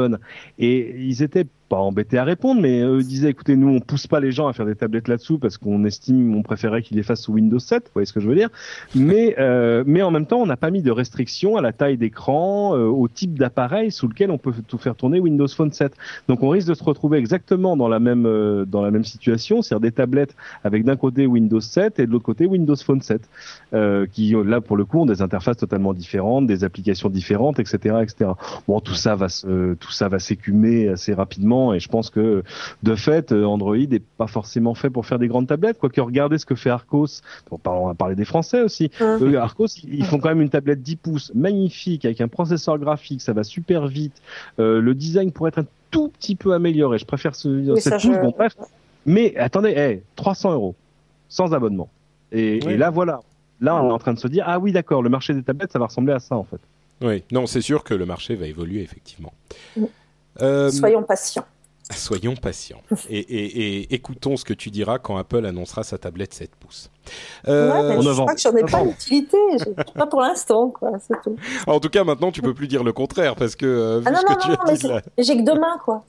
Et ils étaient pas embêtés à répondre, mais eux disaient, écoutez, nous on pousse pas les gens à faire des tablettes là-dessous parce qu'on estime, on préférait qu'ils les fassent sous Windows sept, vous voyez ce que je veux dire. Mais euh, mais en même temps, on n'a pas mis de restrictions à la taille d'écran, euh, au type d'appareil sous lequel on peut tout faire tourner Windows Phone sept. Donc on risque de se retrouver exactement dans la même euh, dans la même situation, c'est-à-dire des tablettes avec d'un côté Windows sept et de l'autre côté Windows Phone sept, euh, qui là pour le coup ont des interfaces totalement différentes, des applications différentes, et cetera, et cetera. Bon, tout ça va se, tout ça va s'écumer assez rapidement. Et je pense que de fait Android n'est pas forcément fait pour faire des grandes tablettes, quoique regardez ce que fait Arcos, on va parler des Français aussi. Mmh. euh, Arcos ils font quand même une tablette dix pouces magnifique avec un processeur graphique, ça va super vite, euh, le design pourrait être un tout petit peu amélioré, je préfère ce sept pouces, je... bon bref, mais attendez, hey, trois cents euros sans abonnement, et, oui. et là voilà, là on est en train de se dire ah oui d'accord, le marché des tablettes ça va ressembler à ça en fait. Oui, non c'est sûr que le marché va évoluer effectivement. Mmh. Euh, Soyons patients. Soyons patients et, et, et écoutons ce que tu diras quand Apple annoncera sa tablette sept pouces. Euh, ouais, mais je crois que j'en ai pas l'utilité, pas pour l'instant, quoi, c'est tout. En tout cas, maintenant, tu peux plus dire le contraire parce que euh, vu ah non, ce non, que non, tu as dit là... j'ai que deux mains, quoi.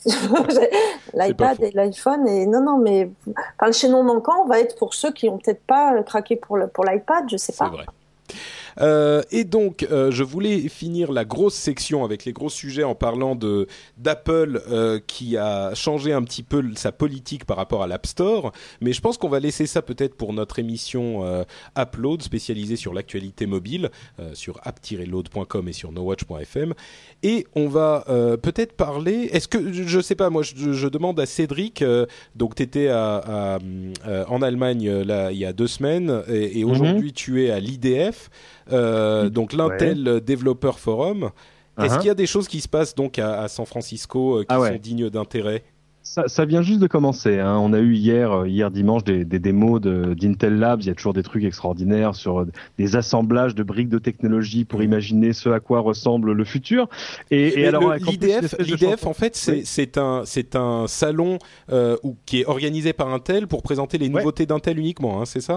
L'iPad et l'iPhone et non, non, mais enfin, le chaînon manquant va être pour ceux qui ont peut-être pas craqué pour le pour l'iPad, je sais pas. C'est vrai. Euh, et donc, euh, je voulais finir la grosse section avec les gros sujets en parlant de d'Apple euh, qui a changé un petit peu sa politique par rapport à l'App Store. Mais je pense qu'on va laisser ça peut-être pour notre émission euh, Upload spécialisée sur l'actualité mobile euh, sur app tiret load point com et sur nowatch point f m. Et on va euh, peut-être parler. Est-ce que je sais pas, moi je, je demande à Cédric. Euh, donc, t'étais à, à, à, en Allemagne là il y a deux semaines et, et aujourd'hui mm-hmm. tu es à l'I D F. Euh, donc l'Intel ouais. Developer Forum. Uh-huh. Est-ce qu'il y a des choses qui se passent donc à, à San Francisco euh, qui ah ouais. sont dignes d'intérêt? Ça, ça vient juste de commencer. Hein. On a eu hier, hier dimanche des, des démos de, d'Intel Labs. Il y a toujours des trucs extraordinaires sur des assemblages de briques de technologie pour imaginer ce à quoi ressemble le futur. Et, et alors, le, l'I D F, l'I D F en fait, c'est, oui. c'est un, c'est un salon euh, où, qui est organisé par Intel pour présenter les nouveautés ouais. d'Intel uniquement. Hein, c'est ça?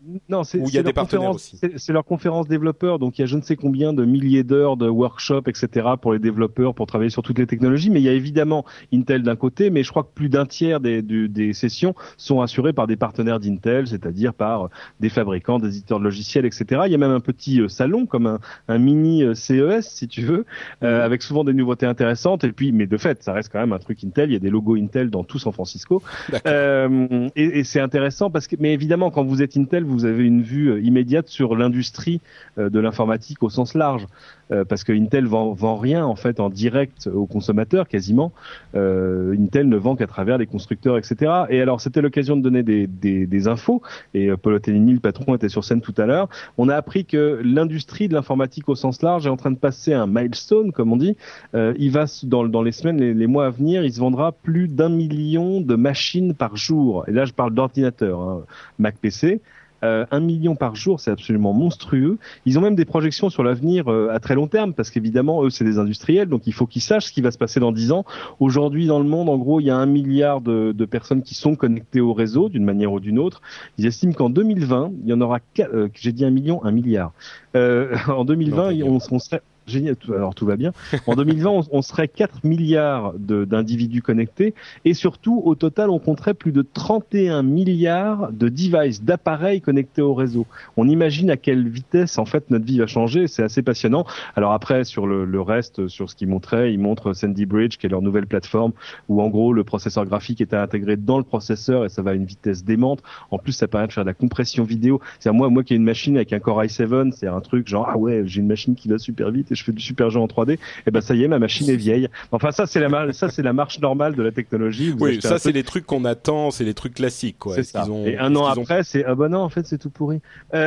Non, c'est, Ou il y c'est a des leur partenaires conférence- aussi. C'est, c'est leur conférence développeur, donc il y a je ne sais combien de milliers d'heures de workshops, et cetera pour les développeurs, pour travailler sur toutes les technologies. Mais il y a évidemment Intel d'un côté, mais je crois que plus d'un tiers des, du- des sessions sont assurées par des partenaires d'Intel, c'est-à-dire par des fabricants, des éditeurs de logiciels, et cetera. Il y a même un petit euh, salon, comme un, un mini euh, C E S, si tu veux, euh, avec souvent des nouveautés intéressantes. Et puis, mais de fait, ça reste quand même un truc Intel. Il y a des logos Intel dans tout San Francisco. D'accord. Euh, et, et c'est intéressant parce que, mais évidemment, quand vous êtes Intel, vous avez une vue euh, immédiate sur l'industrie euh, de l'informatique au sens large, euh, parce que Intel vend, vend rien en fait en direct aux consommateurs quasiment. Euh, Intel ne vend qu'à travers les constructeurs, et cetera. Et alors, c'était l'occasion de donner des, des, des infos. Et euh, Paul Otellini, le patron, était sur scène tout à l'heure. On a appris que l'industrie de l'informatique au sens large est en train de passer un milestone, comme on dit. Euh, il va s- dans, dans les semaines, les, les mois à venir, il se vendra plus d'un million de machines par jour. Et là, je parle d'ordinateurs, hein, Mac P C. Euh, un million par jour, c'est absolument monstrueux. Ils ont même des projections sur l'avenir euh, à très long terme, parce qu'évidemment, eux, c'est des industriels, donc il faut qu'ils sachent ce qui va se passer dans dix ans. Aujourd'hui, dans le monde, en gros, il y a un milliard de, de personnes qui sont connectées au réseau, d'une manière ou d'une autre. Ils estiment qu'en deux mille vingt, il y en aura, qua- euh, j'ai dit un million, un milliard. Euh, en deux mille vingt, Non, on, on serait génial. tout- Alors tout va bien. En deux mille vingt, on, on serait quatre milliards de- d'individus connectés, et surtout, au total, on compterait plus de trente et un milliards de devices, d'appareils connectés au réseau. On imagine à quelle vitesse, en fait, notre vie va changer. C'est assez passionnant. Alors après, sur le, le reste, sur ce qu'ils montraient, ils montrent Sandy Bridge, qui est leur nouvelle plateforme, où en gros, le processeur graphique est intégré dans le processeur et ça va à une vitesse démente. En plus, ça permet de faire de la compression vidéo. C'est-à-dire, moi, moi qui ai une machine avec un Core i sept, c'est un truc genre, ah ouais, j'ai une machine qui va super vite et je fais du super jeu en trois D. Et ben, ça y est, ma machine est vieille. Enfin, ça, c'est la, mar- ça, c'est la marche normale de la technologie. Vous Oui, achetez ça un c'est truc, les trucs qu'on attend, c'est les trucs classiques, quoi. c'est Est-ce ça. qu'ils ont- Et un est-ce an qu'ils ont- après, c'est ah bah non, en fait, c'est tout pourri.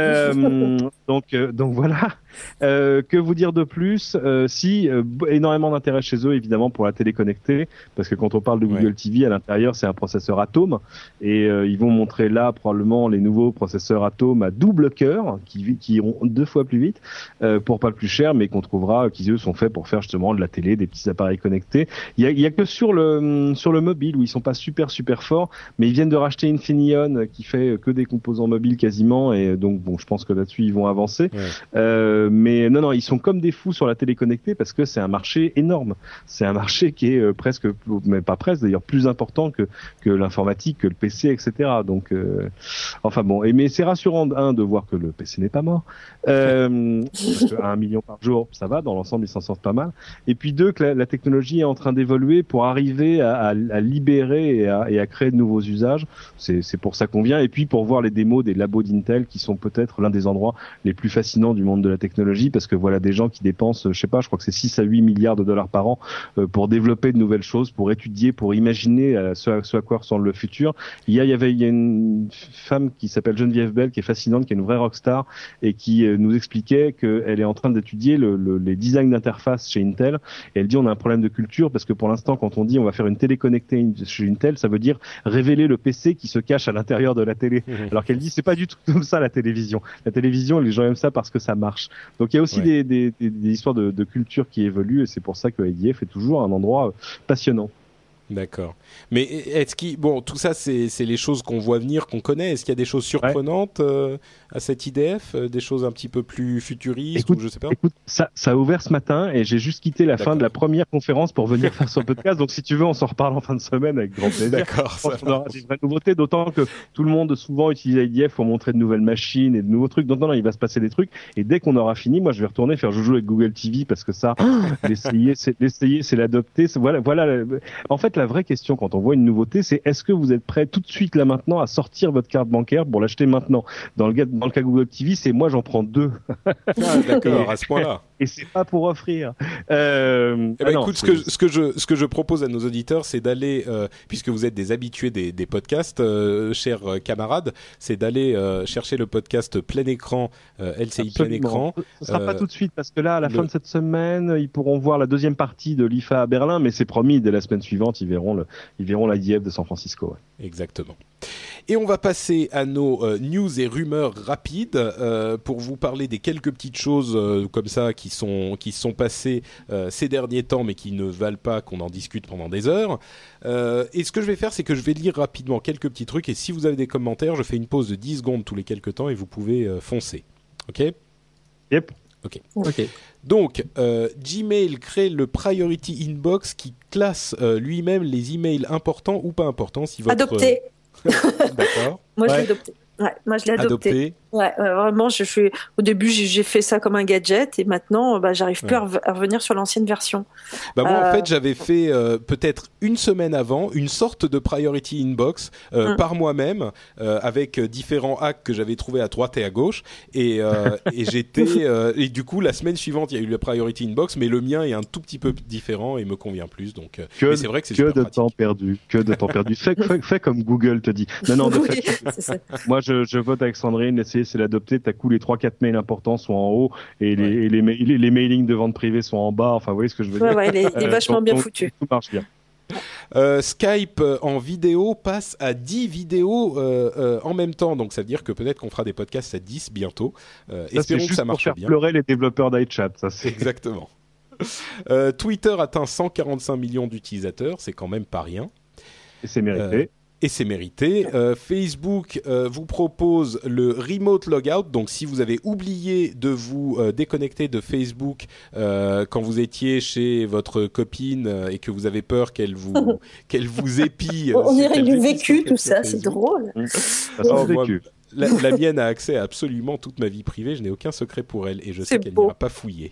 Euh, donc, euh, donc voilà. Euh, que vous dire de plus euh, Si euh, b- énormément d'intérêt chez eux, évidemment, pour la télé connectée, parce que quand on parle de Google Ouais. T V, à l'intérieur, c'est un processeur Atom, et euh, ils vont montrer là probablement les nouveaux processeurs Atom à double cœur, qui, qui iront deux fois plus vite, euh, pour pas le plus cher, mais qu'on trouvera, qui eux sont faits pour faire justement de la télé, des petits appareils connectés. Il y a, il y a que sur le sur le mobile où ils sont pas super super forts, mais ils viennent de racheter Infineon euh, qui fait que des composants mobiles quasiment, et donc bon, je pense que là-dessus ils vont avancer. Ouais. Euh, mais non non, ils sont comme des fous sur la télé connectée parce que c'est un marché énorme. C'est un marché qui est euh, presque, mais pas presque d'ailleurs, plus important que que l'informatique, que le P C, et cetera. Donc euh, enfin bon, et mais c'est rassurant un de voir que le P C n'est pas mort, euh, parce que un million par jour, ça va, dans l'ensemble ils s'en sortent pas mal. Et puis deux, que la, la technologie est en train d'évoluer pour arriver à, à, à libérer et à, et à créer de nouveaux usages. C'est, c'est pour ça qu'on vient. Et puis pour voir les démos des labos d'Intel qui sont peut-être l'un des endroits les plus fascinants du monde de la technologie, parce que voilà des gens qui dépensent, je sais pas, je crois que c'est six à huit milliards de dollars par an euh, pour développer de nouvelles choses, pour étudier, pour imaginer euh, ce, à, ce à quoi ressemble le futur. Il y a, il y avait, il y a une femme qui s'appelle Geneviève Bell, qui est fascinante, qui est une vraie rockstar et qui euh, nous expliquait qu'elle est en train d'étudier le, le, les designs d'interface chez Intel. Et elle dit on a un problème de culture parce que pour l'instant, quand on dit on va faire une télé connectée chez Intel, ça veut dire révéler le P C qui se cache à l'intérieur de la télé. Mmh. Alors qu'elle dit c'est pas du tout comme ça la télévision. La télévision, les gens aiment ça parce que ça marche. Donc il y a aussi Ouais. des, des, des, des histoires de, de culture qui évoluent et c'est pour ça que I D F est toujours un endroit euh, passionnant. D'accord. Mais est-ce qu'il bon, tout ça c'est c'est les choses qu'on voit venir, qu'on connaît. Est-ce qu'il y a des choses surprenantes euh, à cette I D F, euh, des choses un petit peu plus futuristes Écoute, ou je sais pas. Écoute, ça, ça a ouvert ce matin et j'ai juste quitté la D'accord. fin de la première conférence pour venir faire ce podcast. Donc si tu veux, on s'en reparle en fin de semaine avec grand plaisir. D'accord. Je Ça pense qu'on aura des vraies nouveautés, d'autant que tout le monde souvent utilise I D F pour montrer de nouvelles machines et de nouveaux trucs. Donc non, non, il va se passer des trucs. Et dès qu'on aura fini, moi, je vais retourner faire joujou avec Google T V parce que ça, l'essayer, c'est l'essayer, c'est l'adopter. C'est- Voilà, voilà. le- En fait, la vraie question quand on voit une nouveauté, c'est est-ce que vous êtes prêt tout de suite là maintenant à sortir votre carte bancaire pour l'acheter maintenant? Dans le cas, dans le cas Google T V, c'est moi, j'en prends deux. Ah, d'accord, à ce point-là. Et c'est pas pour offrir. Euh, Eh ah ben, non, écoute, ce c'est- que, ce que je ce que je propose à nos auditeurs, c'est d'aller, euh, puisque vous êtes des habitués des, des podcasts, euh, chers euh, camarades, c'est d'aller euh, chercher le podcast Plein Écran, euh, L C I Plein Absolument. Écran. Ce sera Euh, pas tout de suite parce que là, à la le- fin de cette semaine, ils pourront voir la deuxième partie de l'I F A à Berlin, mais c'est promis, dès la semaine suivante, ils verront le, ils verront la I D F de San Francisco. Ouais. Exactement. Et on va passer à nos euh, news et rumeurs rapides euh, pour vous parler des quelques petites choses euh, comme ça qui sont qui sont passées euh, ces derniers temps, mais qui ne valent pas qu'on en discute pendant des heures. Euh, et ce que je vais faire, c'est que je vais lire rapidement quelques petits trucs. Et si vous avez des commentaires, je fais une pause de dix secondes tous les quelques temps et vous pouvez euh, foncer. Ok ? Yep. Ok. Ok. Donc, euh, Gmail crée le Priority Inbox qui classe euh, lui-même les emails importants ou pas importants. Si votre... Adopté. D'accord. Moi, je Ouais. l'ai adopté. Ouais, moi, je l'ai adopté. Adopté. Ouais, ouais, vraiment, je fais. Au début, j'ai, j'ai fait ça comme un gadget, et maintenant, bah, j'arrive plus Ouais. à, rev- à revenir sur l'ancienne version. Bah moi, en Euh, fait, j'avais fait euh, peut-être une semaine avant une sorte de Priority Inbox euh, Mm. par moi-même euh, avec euh, différents hacks que j'avais trouvés à droite et à gauche. Et, euh, et j'étais euh, et du coup, la semaine suivante, il y a eu le Priority Inbox, mais le mien est un tout petit peu différent et me convient plus. Donc, euh, Que, mais c'est vrai que c'est que super de pratique. temps perdu, que de temps perdu. Fais, fais, fais comme Google te dit. Non, non, de oui, fait, c'est ça. moi je, je vote avec Sandrine, essayer c'est l'adopter, t'as coup les trois quatre mails importants sont en haut et les, Ouais. et les, ma- les, les mailings de vente privée sont en bas, enfin vous voyez ce que je veux Ouais, dire. ouais, il est, il est Euh, vachement donc- bien donc, foutu. Tout marche bien. Euh, Skype euh, en vidéo passe à dix vidéos euh, euh, en même temps, donc ça veut dire que peut-être qu'on fera des podcasts à dix bientôt. Euh, Ça, c'est espérons que juste ça pour marche faire bien. pleurer les développeurs d'iChat, ça c'est. Exactement. Euh, Twitter atteint cent quarante-cinq millions d'utilisateurs, c'est quand même pas rien. Et c'est mérité. Euh, Et c'est mérité. Euh, Facebook euh, vous propose le remote logout. Donc, si vous avez oublié de vous euh, déconnecter de Facebook euh, quand vous étiez chez votre copine euh, et que vous avez peur qu'elle vous qu'elle vous épie, euh, On sur- dirait qu'elle du vous vécu, sur- tout sur ça, c'est Facebook. drôle. Ça sent Oh, le moi, vécu. La, la mienne a accès à absolument toute ma vie privée. Je n'ai aucun secret pour elle et je sais C'est qu'elle beau. n'ira pas fouiller.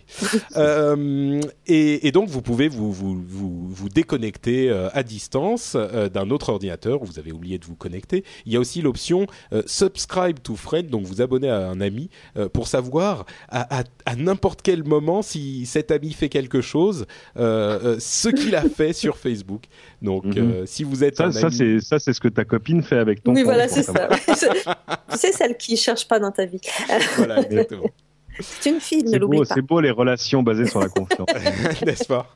euh, et, et donc, vous pouvez vous, vous, vous, vous déconnecter euh, à distance euh, d'un autre ordinateur où vous avez oublié de vous connecter. Il y a aussi l'option euh, Subscribe to Friend, donc vous abonner à un ami euh, pour savoir à, à, à n'importe quel moment si cet ami fait quelque chose, euh, euh, ce qu'il a fait sur Facebook. Donc, Mhm. euh, si vous êtes Ça, un ça, ami... c'est, ça, c'est ce que ta copine fait avec ton Oui, compte, voilà, pour c'est savoir. ça. Tu sais, celle qui cherche pas dans ta vie. Voilà, exactement. C'est une fille, ne C'est l'oublie beau, pas. c'est beau les relations basées sur la confiance. N'est-ce pas?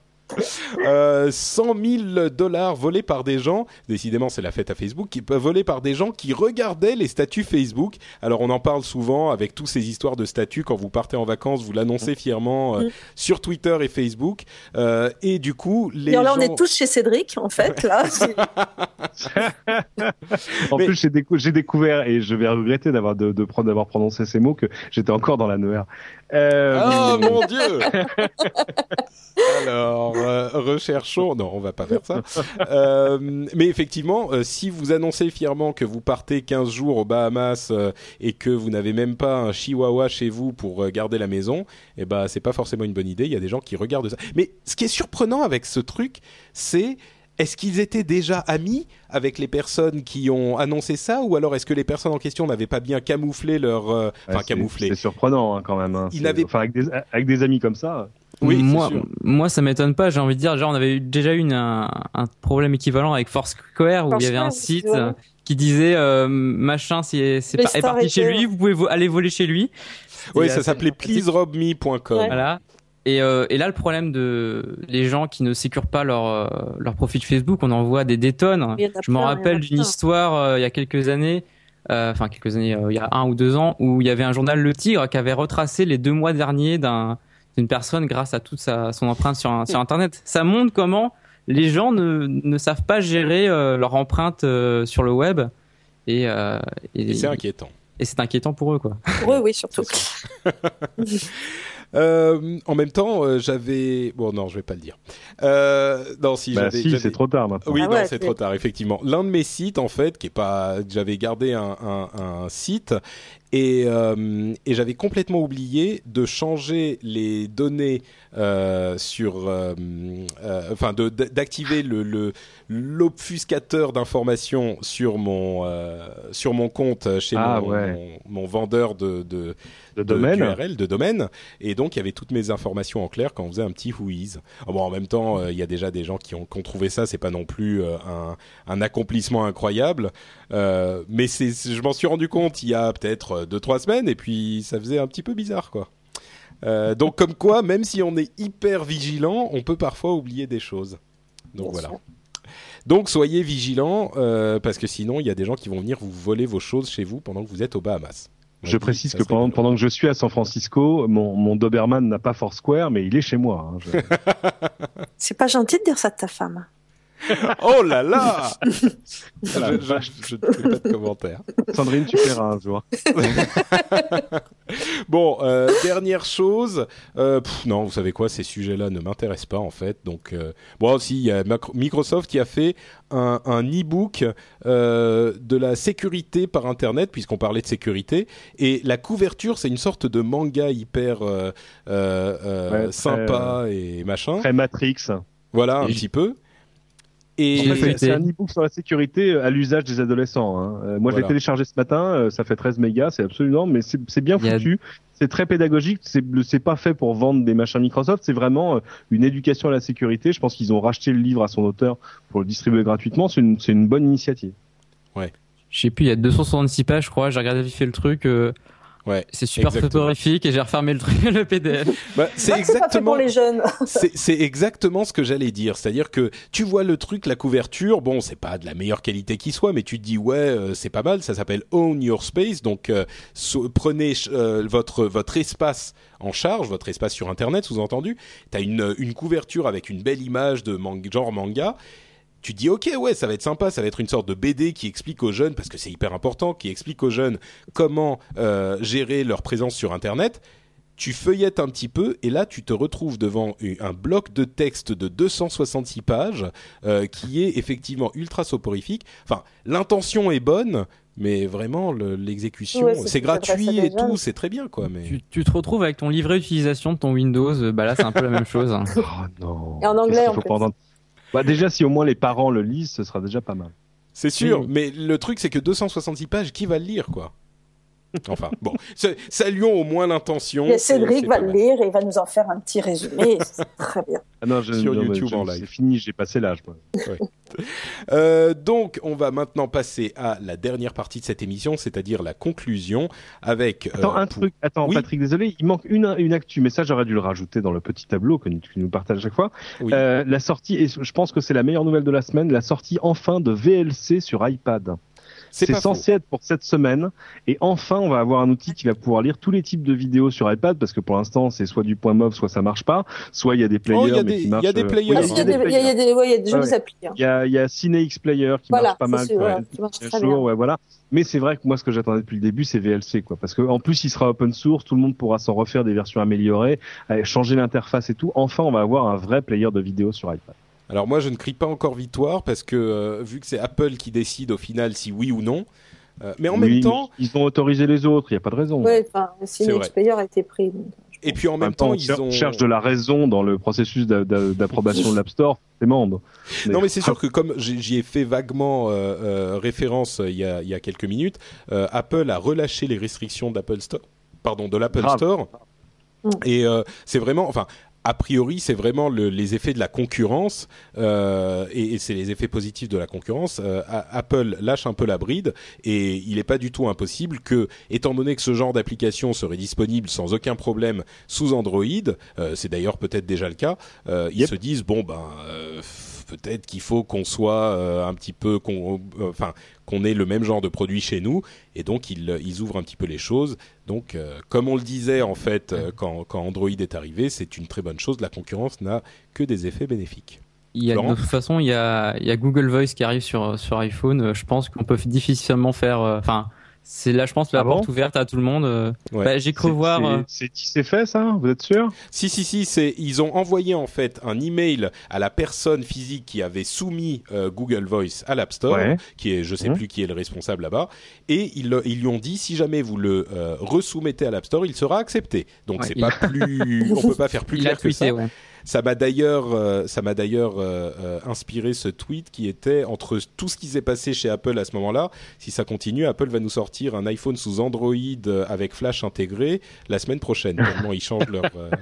Euh, cent mille dollars volés par des gens, décidément c'est la fête à Facebook, qui peuvent voler par des gens qui regardaient les statuts Facebook. Alors on en parle souvent avec toutes ces histoires de statuts, quand vous partez en vacances, vous l'annoncez fièrement euh, Mm. sur Twitter et Facebook, euh, et du coup les Et alors là, on gens... est tous chez Cédric, en fait, là. C'est- En Mais- plus, j'ai, décou- j'ai découvert, et je vais regretter d'avoir, de, de prendre, d'avoir prononcé ces mots, que j'étais encore dans la N E R. Euh, Oh mon Dieu. Alors, euh, recherchons. Non, on va pas faire ça. Euh, mais effectivement, euh, si vous annoncez fièrement que vous partez quinze jours aux Bahamas euh, et que vous n'avez même pas un chihuahua chez vous pour euh, garder la maison, eh ben c'est pas forcément une bonne idée. Il y a des gens qui regardent ça. Mais ce qui est surprenant avec ce truc, c'est est-ce qu'ils étaient déjà amis avec les personnes qui ont annoncé ça, ou alors est-ce que les personnes en question n'avaient pas bien camouflé leur, euh, enfin ouais, c'est, camouflé. c'est surprenant hein, quand même. Hein. Il C'est- n'avait- Enfin, avec des, avec des amis comme ça. Oui, c'est moi, sûr. moi, ça m'étonne pas. J'ai envie de dire, genre, on avait eu- déjà eu une, un, un problème équivalent avec Foursquare où il y avait un Foursquare, site voilà. euh, qui disait euh, machin, c'est c'est Les pas- est stars parti chez étaient- lui, vous pouvez vo- aller voler chez lui. Oui, C'était ça assez s'appelait sympathique. please rob me point com. Ouais. Voilà. Et, euh, et là, le problème de les gens qui ne sécurent pas leur euh, leur profil Facebook, on en voit des, des tonnes. Il y en a Je me plein, il y en a rappelle d'une plein. histoire euh, il y a quelques années, euh, enfin quelques années, euh, il y a un ou deux ans, où il y avait un journal Le Tigre qui avait retracé les deux mois derniers d'un d'une personne grâce à toute sa son empreinte sur un- sur Internet. Ça montre comment les gens ne ne savent pas gérer euh, leur empreinte euh, sur le web et euh, et, Et c'est inquiétant. et c'est inquiétant pour eux quoi. Pour eux, oui, surtout. Euh, en même temps, euh, j'avais... Bon, non, je vais pas le dire. Euh, non, si, Bah j'avais... si, j'avais- c'est trop tard maintenant. Oui, Ah non, ouais, c'est c'est- trop tard, effectivement. L'un de mes sites, en fait, qui est pas... J'avais gardé un, un, un site et, euh, et j'avais complètement oublié de changer les données euh, sur... euh, euh, enfin, de, de- d'activer le, le, l'obfuscateur d'informations sur mon, euh, sur mon compte chez Ah, mon, ouais. mon, mon vendeur de... de De de- domaine. d'U R L, de domaine, et donc il y avait toutes mes informations en clair quand on faisait un petit whois. Oh, bon, en même temps, euh, il y a déjà des gens qui ont, qui ont trouvé ça, c'est pas non plus euh, un, un accomplissement incroyable, euh, mais c'est, c'est- je m'en suis rendu compte il y a peut-être deux trois semaines, et puis ça faisait un petit peu bizarre, quoi. Euh, donc comme quoi, même si on est hyper vigilant, on peut parfois oublier des choses. Donc Bien voilà. sûr. Donc soyez vigilants euh, parce que sinon il y a des gens qui vont venir vous voler vos choses chez vous pendant que vous êtes aux Bahamas. On je dit, précise que pendant, pendant que je suis à San Francisco, mon, mon Doberman n'a pas Foursquare, mais il est chez moi. Hein, je... C'est pas gentil de dire ça de ta femme. Oh là là je, je, je ne fais pas de commentaires. Sandrine, tu paieras un jour. Bon, euh, dernière chose. Euh, pff, non, vous savez quoi, ces sujets-là ne m'intéressent pas en fait. Donc, euh, bon, aussi, il y a Microsoft qui a fait un, un e-book euh, de la sécurité par Internet, puisqu'on parlait de sécurité. Et la couverture, c'est une sorte de manga hyper euh, euh, ouais, sympa très, et machin. Très Matrix. Voilà, un et petit peu. Et en fait, c'est un e-book sur la sécurité à l'usage des adolescents. Hein. Euh, moi, voilà. Je l'ai téléchargé ce matin, ça fait treize mégas, c'est absolument, mais c'est, c'est bien foutu. A... C'est très pédagogique. C'est, c'est pas fait pour vendre des machins Microsoft. C'est vraiment une éducation à la sécurité. Je pense qu'ils ont racheté le livre à son auteur pour le distribuer gratuitement. C'est une, c'est une bonne initiative. Ouais. Je sais plus, il y a deux cent soixante-six pages, je crois. J'ai regardé vite fait le truc. Euh... Ouais, c'est super photographique et j'ai refermé le truc, le P D F. Bah, c'est exactement. C'est pas fait pour les jeunes. c'est, c'est exactement ce que j'allais dire. C'est-à-dire que tu vois le truc, la couverture. Bon, c'est pas de la meilleure qualité qui soit, mais tu te dis ouais, euh, c'est pas mal. Ça s'appelle Own Your Space. Donc euh, so, prenez euh, votre votre espace en charge, votre espace sur Internet, sous-entendu. T'as une une couverture avec une belle image de manga, genre manga. Tu te dis ok ouais ça va être sympa, ça va être une sorte de B D qui explique aux jeunes, parce que c'est hyper important, qui explique aux jeunes comment euh, gérer leur présence sur Internet. Tu feuillettes un petit peu et là tu te retrouves devant un bloc de texte de deux cent soixante-six pages euh, qui est effectivement ultra soporifique. Enfin l'intention est bonne, mais vraiment le, l'exécution, ouais, c'est, c'est gratuit et tout, c'est très bien quoi. Mais tu, tu te retrouves avec ton livret d'utilisation de ton Windows, bah là c'est un peu la même chose. Hein. Oh non. Et en anglais en plus. Pendant... Bah déjà si au moins les parents le lisent, ce sera déjà pas mal. C'est sûr, oui. Mais le truc c'est que deux cent soixante-six pages, qui va le lire quoi? Enfin bon, saluons au moins l'intention. Et Cédric c'est, c'est va le lire et il va nous en faire un petit résumé. C'est très bien. Ah non, je, sur non, YouTube je, en live. C'est fini, j'ai passé l'âge. Moi. Ouais. Euh, donc, on va maintenant passer à la dernière partie de cette émission, c'est-à-dire la conclusion avec. Attends, euh, un pour... truc. Attends, oui Patrick, désolé, il manque une une actu, mais ça j'aurais dû le rajouter dans le petit tableau que tu nous partages à chaque fois. Oui. Euh, la sortie, et je pense que c'est la meilleure nouvelle de la semaine, la sortie enfin de V L C sur iPad. C'est, c'est censé faux. être pour cette semaine et enfin on va avoir un outil qui va pouvoir lire tous les types de vidéos sur iPad parce que pour l'instant c'est soit du point mov soit ça marche pas, soit il y a des players oh, y a mais des, qui marchent. Il y a des players. Il y a des, il y a des, ouais, il y a des jolies applis. Il y a, il y a CineX Player qui voilà, marche pas mal. Sûr, quoi. Ouais, qui marche très jour, bien. Ouais, voilà. Mais c'est vrai que moi ce que j'attendais depuis le début c'est V L C quoi, parce que en plus il sera open source, tout le monde pourra s'en refaire des versions améliorées, changer l'interface et tout. Enfin on va avoir un vrai player de vidéos sur iPad. Alors moi je ne crie pas encore victoire parce que euh, vu que c'est Apple qui décide au final si oui ou non. Euh, mais en oui, même temps, ils ont autorisé les autres, il y a pas de raison. Ouais, enfin, CineX Player a été pris. Donc, et puis en, en même temps, temps ils cher- ont cherche de la raison dans le processus d'a- d'a- d'approbation de l'App Store, c'est monde. Mais... Non, mais c'est sûr que comme j'y ai fait vaguement euh, euh, référence il y a il y a quelques minutes, euh, Apple a relâché les restrictions d'Apple Store, pardon, de l'Apple Grave. Store, mmh. et euh, c'est vraiment, enfin. A priori, c'est vraiment le, les effets de la concurrence euh, et, et c'est les effets positifs de la concurrence. Euh, Apple lâche un peu la bride et il n'est pas du tout impossible que, étant donné que ce genre d'application serait disponible sans aucun problème sous Android, euh, c'est d'ailleurs peut-être déjà le cas, euh, ils yep. se disent bon ben euh, peut-être qu'il faut qu'on soit euh, un petit peu, qu'on, euh, enfin qu'on ait le même genre de produit chez nous et donc ils, ils ouvrent un petit peu les choses. Donc, euh, comme on le disait en fait euh, quand, quand Android est arrivé, c'est une très bonne chose. La concurrence n'a que des effets bénéfiques. Il y a, de toute façon, il y a, il y a Google Voice qui arrive sur sur iPhone. Je pense qu'on peut difficilement faire. Enfin, euh, c'est là, je pense, la ah porte bon ouverte à tout le monde. Ouais. Bah, j'ai cru voir. C'est, c'est, c'est, c'est fait ça, vous êtes sûr? Si si si, c'est ils ont envoyé en fait un email à la personne physique qui avait soumis euh, Google Voice à l'App Store, ouais. qui est je sais mmh. plus qui est le responsable là-bas, et ils ils lui ont dit si jamais vous le euh, resoumettez à l'App Store, il sera accepté. Donc ouais, c'est pas a... plus, on peut pas faire plus il clair a tweeté, que ça. Ouais. Ça m'a d'ailleurs, euh, ça m'a d'ailleurs euh, euh, inspiré ce tweet qui était entre tout ce qui s'est passé chez Apple à ce moment-là. Si ça continue, Apple va nous sortir un iPhone sous Android euh, avec Flash intégré la semaine prochaine. Tellement ils changent leur. Euh...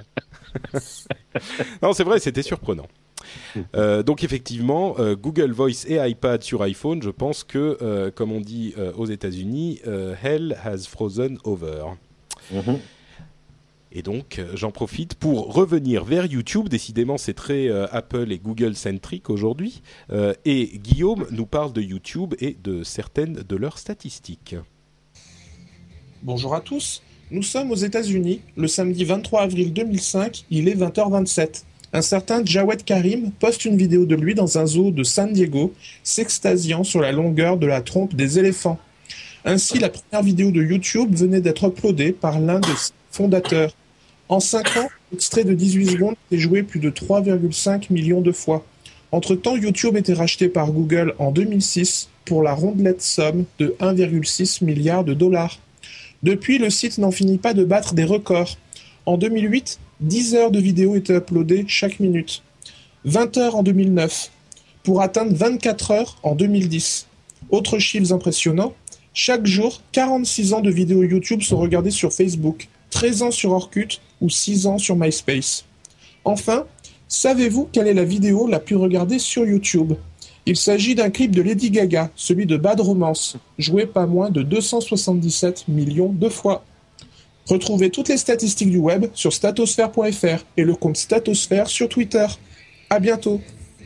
non, c'est vrai, c'était surprenant. Euh, donc effectivement, euh, Google Voice et iPad sur iPhone, je pense que, euh, comme on dit euh, aux États-Unis, euh, hell has frozen over. Mm-hmm. Et donc, j'en profite pour revenir vers YouTube. Décidément, c'est très euh, Apple et Google-centrique aujourd'hui. Euh, et Guillaume nous parle de YouTube et de certaines de leurs statistiques. Bonjour à tous. Nous sommes aux États-Unis. Le samedi vingt-trois avril deux mille cinq, il est vingt heures vingt-sept. Un certain Jawed Karim poste une vidéo de lui dans un zoo de San Diego, s'extasiant sur la longueur de la trompe des éléphants. Ainsi, la première vidéo de YouTube venait d'être uploadée par l'un de ses fondateurs. En cinq ans, l'extrait de dix-huit secondes est joué plus de trois virgule cinq millions de fois. Entre-temps, YouTube était racheté par Google en deux mille six pour la rondelette somme de un virgule six milliard de dollars. Depuis, le site n'en finit pas de battre des records. En deux mille huit, dix heures de vidéos étaient uploadées chaque minute. vingt heures en deux mille neuf, pour atteindre vingt-quatre heures en deux mille dix. Autres chiffres impressionnants, chaque jour, quarante-six ans de vidéos YouTube sont regardées sur Facebook, treize ans sur Orkut ou six ans sur MySpace. Enfin, savez-vous quelle est la vidéo la plus regardée sur YouTube ? Il s'agit d'un clip de Lady Gaga, celui de Bad Romance, joué pas moins de deux cent soixante-dix-sept millions de fois. Retrouvez toutes les statistiques du web sur statosphère point f r et le compte Statosphère sur Twitter. À bientôt.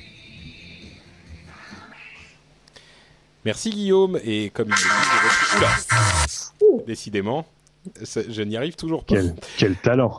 Merci Guillaume. Et comme il le dit, je retrouve... Oula. Décidément, je n'y arrive toujours pas. Quel, quel talent.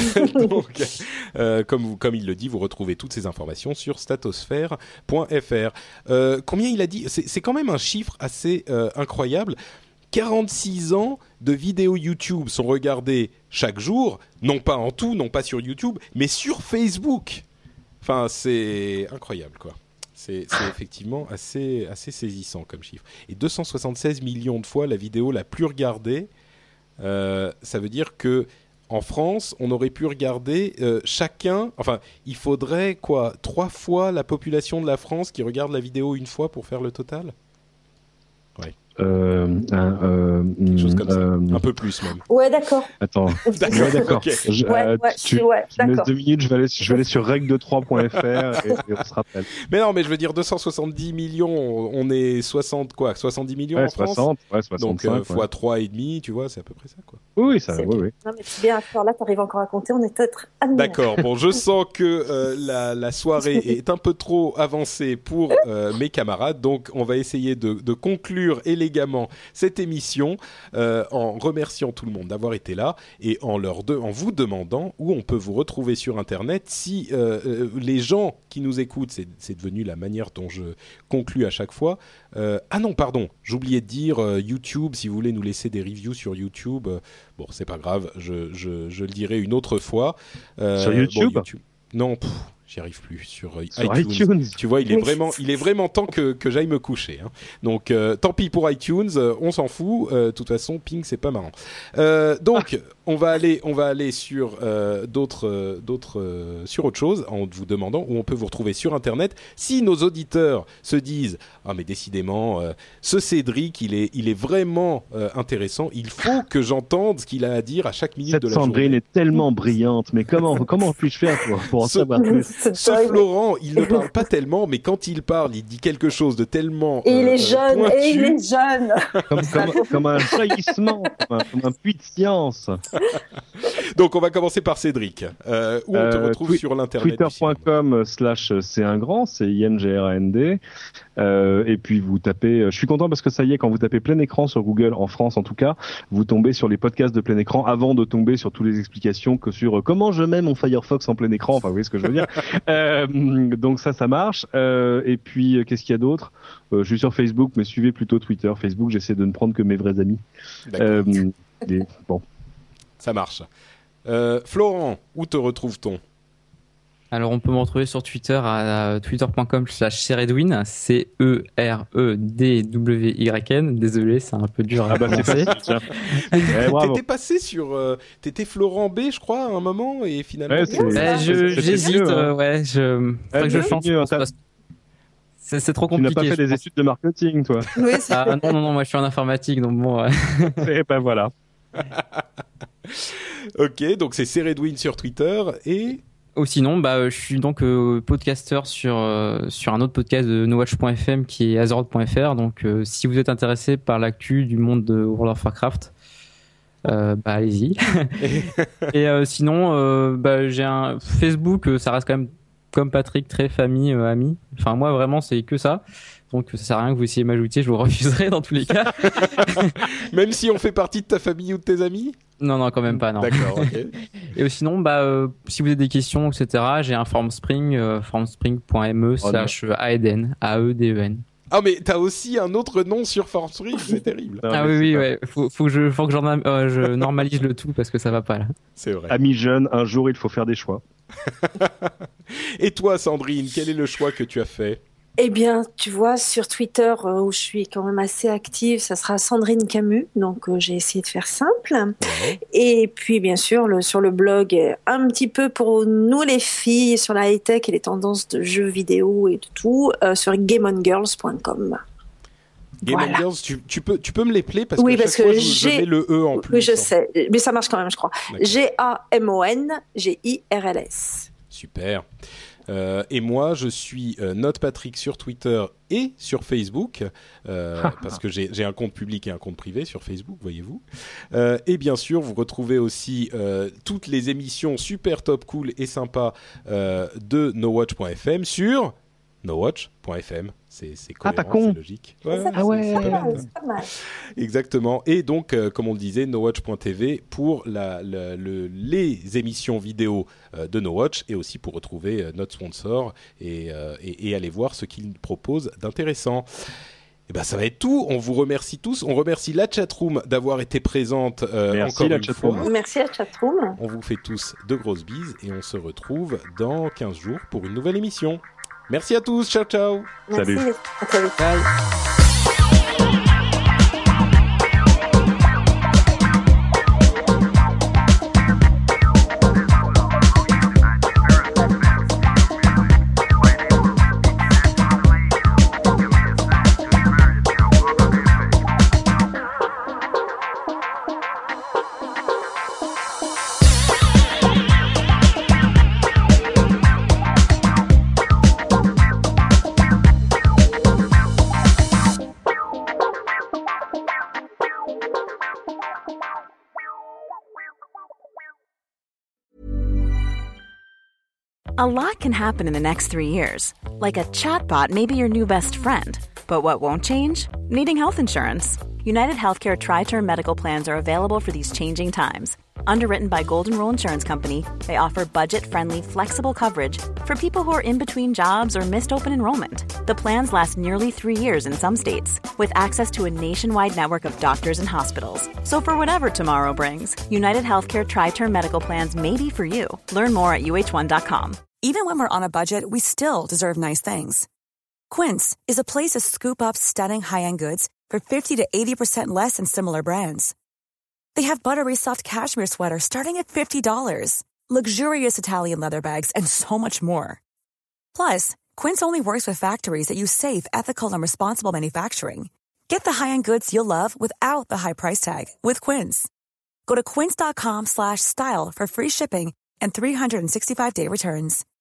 Donc, euh, comme, vous, comme il le dit, vous retrouvez toutes ces informations sur statosphère point f r. Euh, combien il a dit ? c'est, c'est quand même un chiffre assez euh, incroyable. quarante-six ans de vidéos YouTube sont regardées chaque jour, non pas en tout, non pas sur YouTube, mais sur Facebook. Enfin, c'est incroyable, quoi. C'est, c'est effectivement assez, assez saisissant comme chiffre. Et deux cent soixante-seize millions de fois la vidéo la plus regardée, euh, ça veut dire que en France, on aurait pu regarder euh, chacun... Enfin, il faudrait, quoi, trois fois la population de la France qui regarde la vidéo une fois pour faire le total ? Ouais. Euh, euh, Quelque chose comme euh, ça. Un peu plus, même. Ouais, d'accord. Attends. D'accord, Ouais, d'accord. okay. Je, Ouais, euh, ouais, tu, ouais, tu me laisses d'accord. deux minutes, je vais aller, je vais aller sur règle de trois point f r et, et on se rappelle. Mais non, mais je veux dire, deux cent soixante-dix millions, on est soixante, quoi, soixante-dix millions Ouais, en France. soixante, ouais, soixante-cinq. Donc, euh, fois ouais. trois virgule cinq, tu vois, c'est à peu près ça, quoi. Oui, ça, C'est oui, bien. oui. Non, mais c'est bien, alors là, t'arrives encore à compter, on est peut-être admirés. D'accord, bon, je sens que euh, la, la soirée est un peu trop avancée pour euh, mes camarades, donc on va essayer de, de conclure élégamment cette émission euh, en remerciant tout le monde d'avoir été là et en, leur de, en vous demandant où on peut vous retrouver sur Internet. Si euh, euh, les gens qui nous écoutent, c'est, c'est devenu la manière dont je conclue à chaque fois. Euh, ah non, pardon, j'oubliais de dire euh, YouTube, si vous voulez nous laisser des reviews sur YouTube, euh, bon, c'est pas grave, je, je, je le dirai une autre fois. Euh, sur YouTube, bon, YouTube Non, pff, j'y arrive plus. Sur, euh, sur iTunes. iTunes. Tu vois, il est Oui. vraiment, il est vraiment temps que, que j'aille me coucher. Hein. Donc, euh, tant pis pour iTunes, euh, on s'en fout. Euh, de toute façon, ping, c'est pas marrant. Euh, donc, ah. on va aller, on va aller sur euh, d'autres, euh, d'autres, euh, sur autre chose, en vous demandant où on peut vous retrouver sur Internet. Si nos auditeurs se disent, ah mais décidément, euh, ce Cédric, il est, il est vraiment euh, intéressant. Il faut que j'entende ce qu'il a à dire à chaque minute Cette de la Sandrine journée. est tellement brillante, mais comment, comment puis-je faire pour, pour en Ce- savoir plus? Ce Florent, il ne parle pas tellement, mais quand il parle, il dit quelque chose de tellement Et il euh, est jeune, pointu. et il est jeune. Comme, comme, comme un jaillissement, comme un, comme un puits de science. Donc, on va commencer par Cédric. Euh, où on te Euh, retrouve twi- sur l'internet Twitter point com slash c'est un grand, c'est I N G R A N D. Euh, et puis vous tapez, je suis content parce que ça y est, quand vous tapez plein écran sur Google, en France en tout cas, vous tombez sur les podcasts de plein écran avant de tomber sur toutes les explications que sur euh, comment je mets mon Firefox en plein écran, enfin vous voyez ce que je veux dire. euh, donc ça, ça marche. Euh, et puis, euh, qu'est-ce qu'il y a d'autre? euh, Je suis sur Facebook, mais suivez plutôt Twitter. Facebook, j'essaie de ne prendre que mes vrais amis. D'accord. Euh, et, bon. Ça marche. Euh, Florent, où te retrouve-t-on? Alors, on peut me retrouver sur Twitter à, à twitter point com slash Ceredwin, C E R E D W Y N. Désolé, c'est un peu dur à Ah bah c'est prononcer. facile, tiens. Ouais, bravo. T'étais passé sur... Euh, t'étais Florent B, je crois, à un moment, et finalement... Ouais, t'es- c'est- Ben, je, C'était j'hésite, mieux, hein. euh, ouais, je, faudrait que je bien, change. mieux, je pense, t'as- parce que C'est, c'est trop Tu n'as compliqué. pas fait je des pense. études de marketing, toi. Oui, c'est Ah non, non, non, moi je suis en informatique, donc bon. ouais. Et ben voilà. Ok, donc c'est Ceredwin sur Twitter, et... Ou sinon, bah, euh, je suis donc euh, podcasteur sur euh, sur un autre podcast de nowatch point f m qui est azeroth point f r. Donc, euh, si vous êtes intéressé par l'actu du monde de World of Warcraft, Euh, bah allez-y. Et euh, sinon, euh, bah, j'ai un Facebook, euh, ça reste quand même comme Patrick, très famille, euh, ami. Enfin moi vraiment c'est que ça. Donc ça sert à rien que vous essayiez de m'ajouter, je vous refuserai dans tous les cas. Même si on fait partie de ta famille ou de tes amis ? Non non quand même pas non. D'accord. Ok. Et euh, sinon bah euh, si vous avez des questions et cetera, j'ai un Formspring, euh, formspring point m e slash aeden a e d e n. Ah mais t'as aussi un autre nom sur Formspring, c'est terrible. Ah oui oui ouais, faut faut que je faut que j'en euh, je normalise le tout parce que ça va pas là. C'est vrai. Amis jeunes, un jour il faut faire des choix. Et toi Sandrine, quel est le choix que tu as fait ? Eh bien, tu vois, sur Twitter, euh, où je suis quand même assez active, ça sera Sandrine Camus, donc euh, j'ai essayé de faire simple. Ouais. Et puis, bien sûr, le, sur le blog, euh, un petit peu pour nous les filles, sur la high-tech et les tendances de jeux vidéo et de tout, euh, sur game on girls point com. Game Voilà. on Girls, tu, tu, peux, tu peux me les player parce Oui, que parce chaque fois, que je, je j'ai- mets le E en plus. Oui, je hein. sais, mais ça marche quand même, je crois. D'accord. G A M O N G I R L S. Super. Euh, et moi, je suis euh, Note Patrick sur Twitter et sur Facebook, euh, parce que j'ai, j'ai un compte public et un compte privé sur Facebook, voyez-vous. Euh, et bien sûr, vous retrouvez aussi euh, toutes les émissions super top cool et sympas euh, de nowatch point f m sur nowatch point f m. C'est, c'est cohérent, Ah, pas con. c'est logique. Ouais, Ça, ouais, Ah ouais. c'est- C'est c'est pas pas mal, bête. c'est pas mal. Exactement. Et donc, euh, comme on le disait, nowatch point t v pour la, la- le- les émissions vidéo euh, de NoWatch et aussi pour retrouver euh, notre sponsor et, euh, et, et aller voir ce qu'il propose d'intéressant. Et ben, ça va être tout. On vous remercie tous. On remercie la chatroom d'avoir été présente euh, Merci, encore la une chatroom. fois. Merci à chatroom. On vous fait tous de grosses bises et on se retrouve dans quinze jours pour une nouvelle émission. Merci à tous. Ciao, ciao. Merci. Salut. À très vite. Bye. A lot can happen in the next three years. Like a chatbot may be your new best friend. But what won't change? Needing health insurance. United Healthcare Tri-Term Medical Plans are available for these changing times. Underwritten by Golden Rule Insurance Company, they offer budget-friendly, flexible coverage for people who are in between jobs or missed open enrollment. The plans last nearly three years in some states, with access to a nationwide network of doctors and hospitals. So for whatever tomorrow brings, United Healthcare Tri-Term Medical Plans may be for you. Learn more at U H one dot com. Even when we're on a budget, we still deserve nice things. Quince is a place to scoop up stunning high-end goods for fifty to eighty percent less than similar brands. They have buttery soft cashmere sweaters starting at fifty dollars, luxurious Italian leather bags, and so much more. Plus, Quince only works with factories that use safe, ethical, and responsible manufacturing. Get the high-end goods you'll love without the high price tag with Quince. Go to quince dot com slash style for free shipping and three sixty-five day returns.